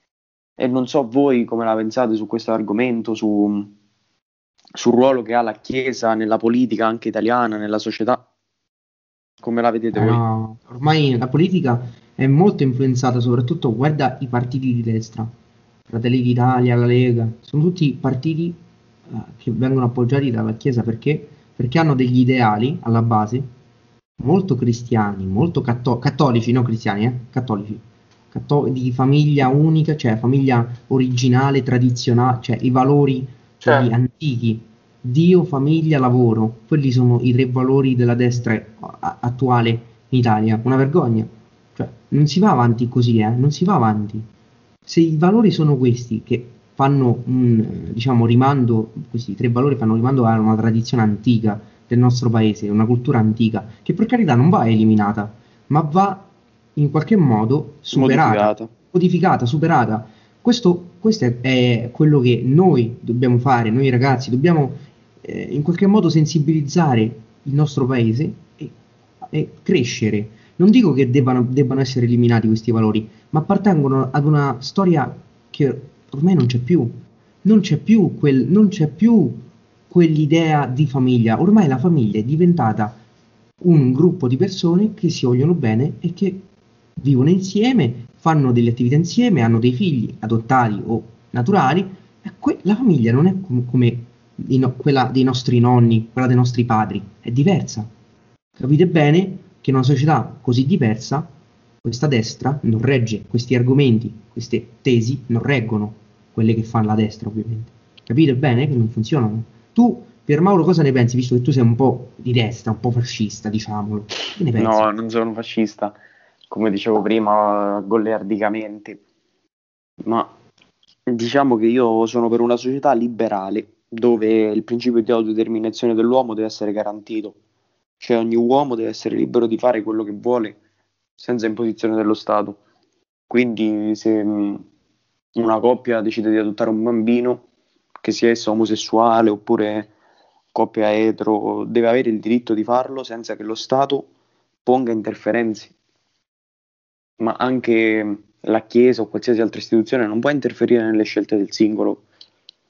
E non so voi come la pensate su questo argomento, su, sul ruolo che ha la Chiesa nella politica anche italiana, nella società, come la vedete Eh, voi? no, ormai la politica è molto influenzata, soprattutto guarda i partiti di destra, Fratelli d'Italia, la Lega, sono tutti partiti eh, che vengono appoggiati dalla Chiesa perché? Perché hanno degli ideali alla base molto cristiani, molto catto- cattolici, non cristiani, eh, cattolici, catto- di famiglia unica, cioè famiglia originale, tradizionale, cioè i valori, quelli Cioè, antichi, Dio, famiglia, lavoro, quelli sono i tre valori della destra a- attuale in Italia, una vergogna, cioè non si va avanti così, eh, non si va avanti. Se i valori sono questi che fanno un, eh, diciamo, rimando, questi tre valori fanno rimando a una tradizione antica del nostro paese, una cultura antica, che per carità non va eliminata, ma va in qualche modo superata, Modificata. modificata, superata. Questo, questo è, è quello che noi dobbiamo fare, noi ragazzi, dobbiamo eh, in qualche modo sensibilizzare il nostro paese e, e crescere. Non dico che debbano, debbano essere eliminati questi valori, ma appartengono ad una storia che ormai non c'è più. Non c'è più, quel, non c'è più quell'idea di famiglia. Ormai la famiglia è diventata un gruppo di persone che si vogliono bene e che vivono insieme, fanno delle attività insieme, hanno dei figli adottati o naturali. E que- la famiglia non è com- come i no- quella dei nostri nonni, quella dei nostri padri, è diversa. Capite bene che in una società così diversa, questa destra non regge questi argomenti, queste tesi non reggono quelle che fa la destra, ovviamente. Capite bene che non funzionano. Tu, Pier Mauro, cosa ne pensi, visto che tu sei un po' di destra, un po' fascista, diciamolo? Che ne pensi? No, non sono un fascista, come dicevo prima, goliardicamente, ma diciamo che io sono per una società liberale dove il principio di autodeterminazione dell'uomo deve essere garantito, cioè ogni uomo deve essere libero di fare quello che vuole senza imposizione dello Stato. Quindi se mh, una coppia decide di adottare un bambino, che sia esso omosessuale oppure coppia etero, deve avere il diritto di farlo senza che lo Stato ponga interferenze, ma anche la Chiesa o qualsiasi altra istituzione non può interferire nelle scelte del singolo,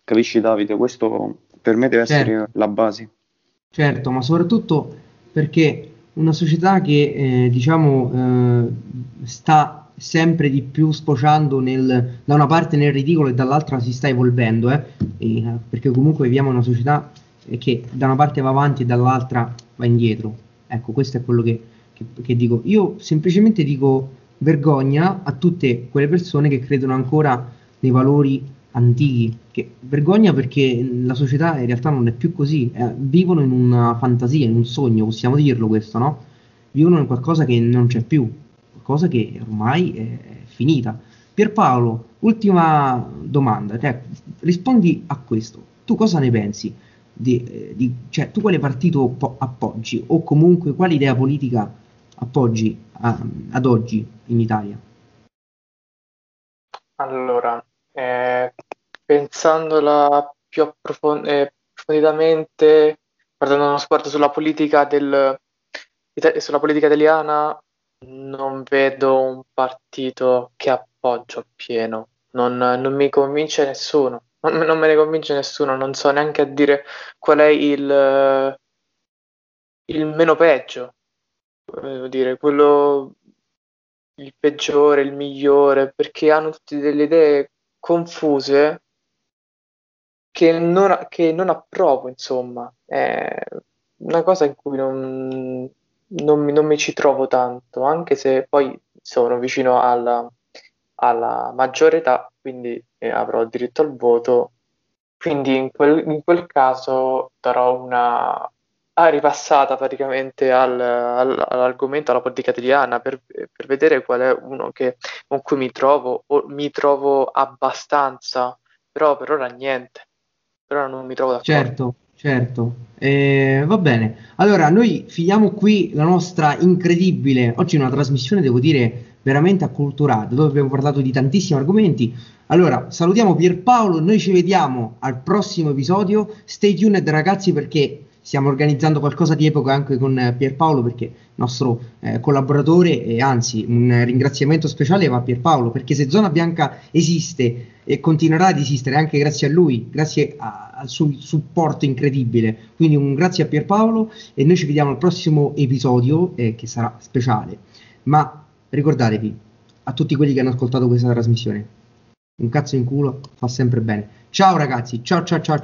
Capisci Davide? Questo per me deve essere Certo. la base. Certo, ma soprattutto perché una società che eh, diciamo eh, sta sempre di più sfociando nel, da una parte nel ridicolo e dall'altra si sta evolvendo, eh, e, eh, perché comunque viviamo in una società eh, che da una parte va avanti e dall'altra va indietro. Ecco, questo è quello che, che- che dico. Io semplicemente dico vergogna a tutte quelle persone che credono ancora nei valori antichi, che vergogna perché la società in realtà non è più così, eh, vivono in una fantasia, in un sogno, possiamo dirlo questo, no? Vivono in qualcosa che non c'è più, qualcosa che ormai è finita. Pierpaolo, ultima domanda, te, rispondi a questo. Tu cosa ne pensi? Di, eh, di- cioè, tu quale partito po- appoggi o comunque quale idea politica appoggi a- ad oggi in Italia? Allora, eh, pensandola più approfon- eh, approfonditamente, guardando uno sguardo sulla politica del, ita- sulla politica italiana, non vedo un partito che appoggio appieno. Non, non mi convince nessuno, non, non me ne convince nessuno, non so neanche a dire qual è il, il meno peggio, volevo dire, quello il peggiore, il migliore, perché hanno tutte delle idee confuse che non, che non approvo, insomma. È una cosa in cui non, non mi, non mi ci trovo tanto, anche se poi sono vicino alla, alla maggiore età, quindi eh, avrò diritto al voto. Quindi in quel, in quel caso darò una ah, ripassata praticamente al- al- all'argomento, alla politica italiana, per, per vedere qual è uno che, con cui mi trovo, o mi trovo abbastanza, però per ora niente, per ora non mi trovo d'accordo. Certo, certo. Eh, va bene. Allora, noi finiamo qui la nostra incredibile, oggi una trasmissione, devo dire, veramente acculturata, dove abbiamo parlato di tantissimi argomenti. Allora, salutiamo Pierpaolo, noi ci vediamo al prossimo episodio. Stay tuned, ragazzi, perché stiamo organizzando qualcosa di epoca anche con eh, Pierpaolo, perché nostro eh, collaboratore e anzi un ringraziamento speciale va a Pierpaolo, perché se Zona Bianca esiste e continuerà ad esistere anche grazie a lui, grazie a- al suo supporto incredibile. Quindi un grazie a Pierpaolo e noi ci vediamo al prossimo episodio eh, che sarà speciale. Ma ricordatevi, a tutti quelli che hanno ascoltato questa trasmissione, un cazzo in culo fa sempre bene. Ciao ragazzi, ciao ciao ciao. Ciao.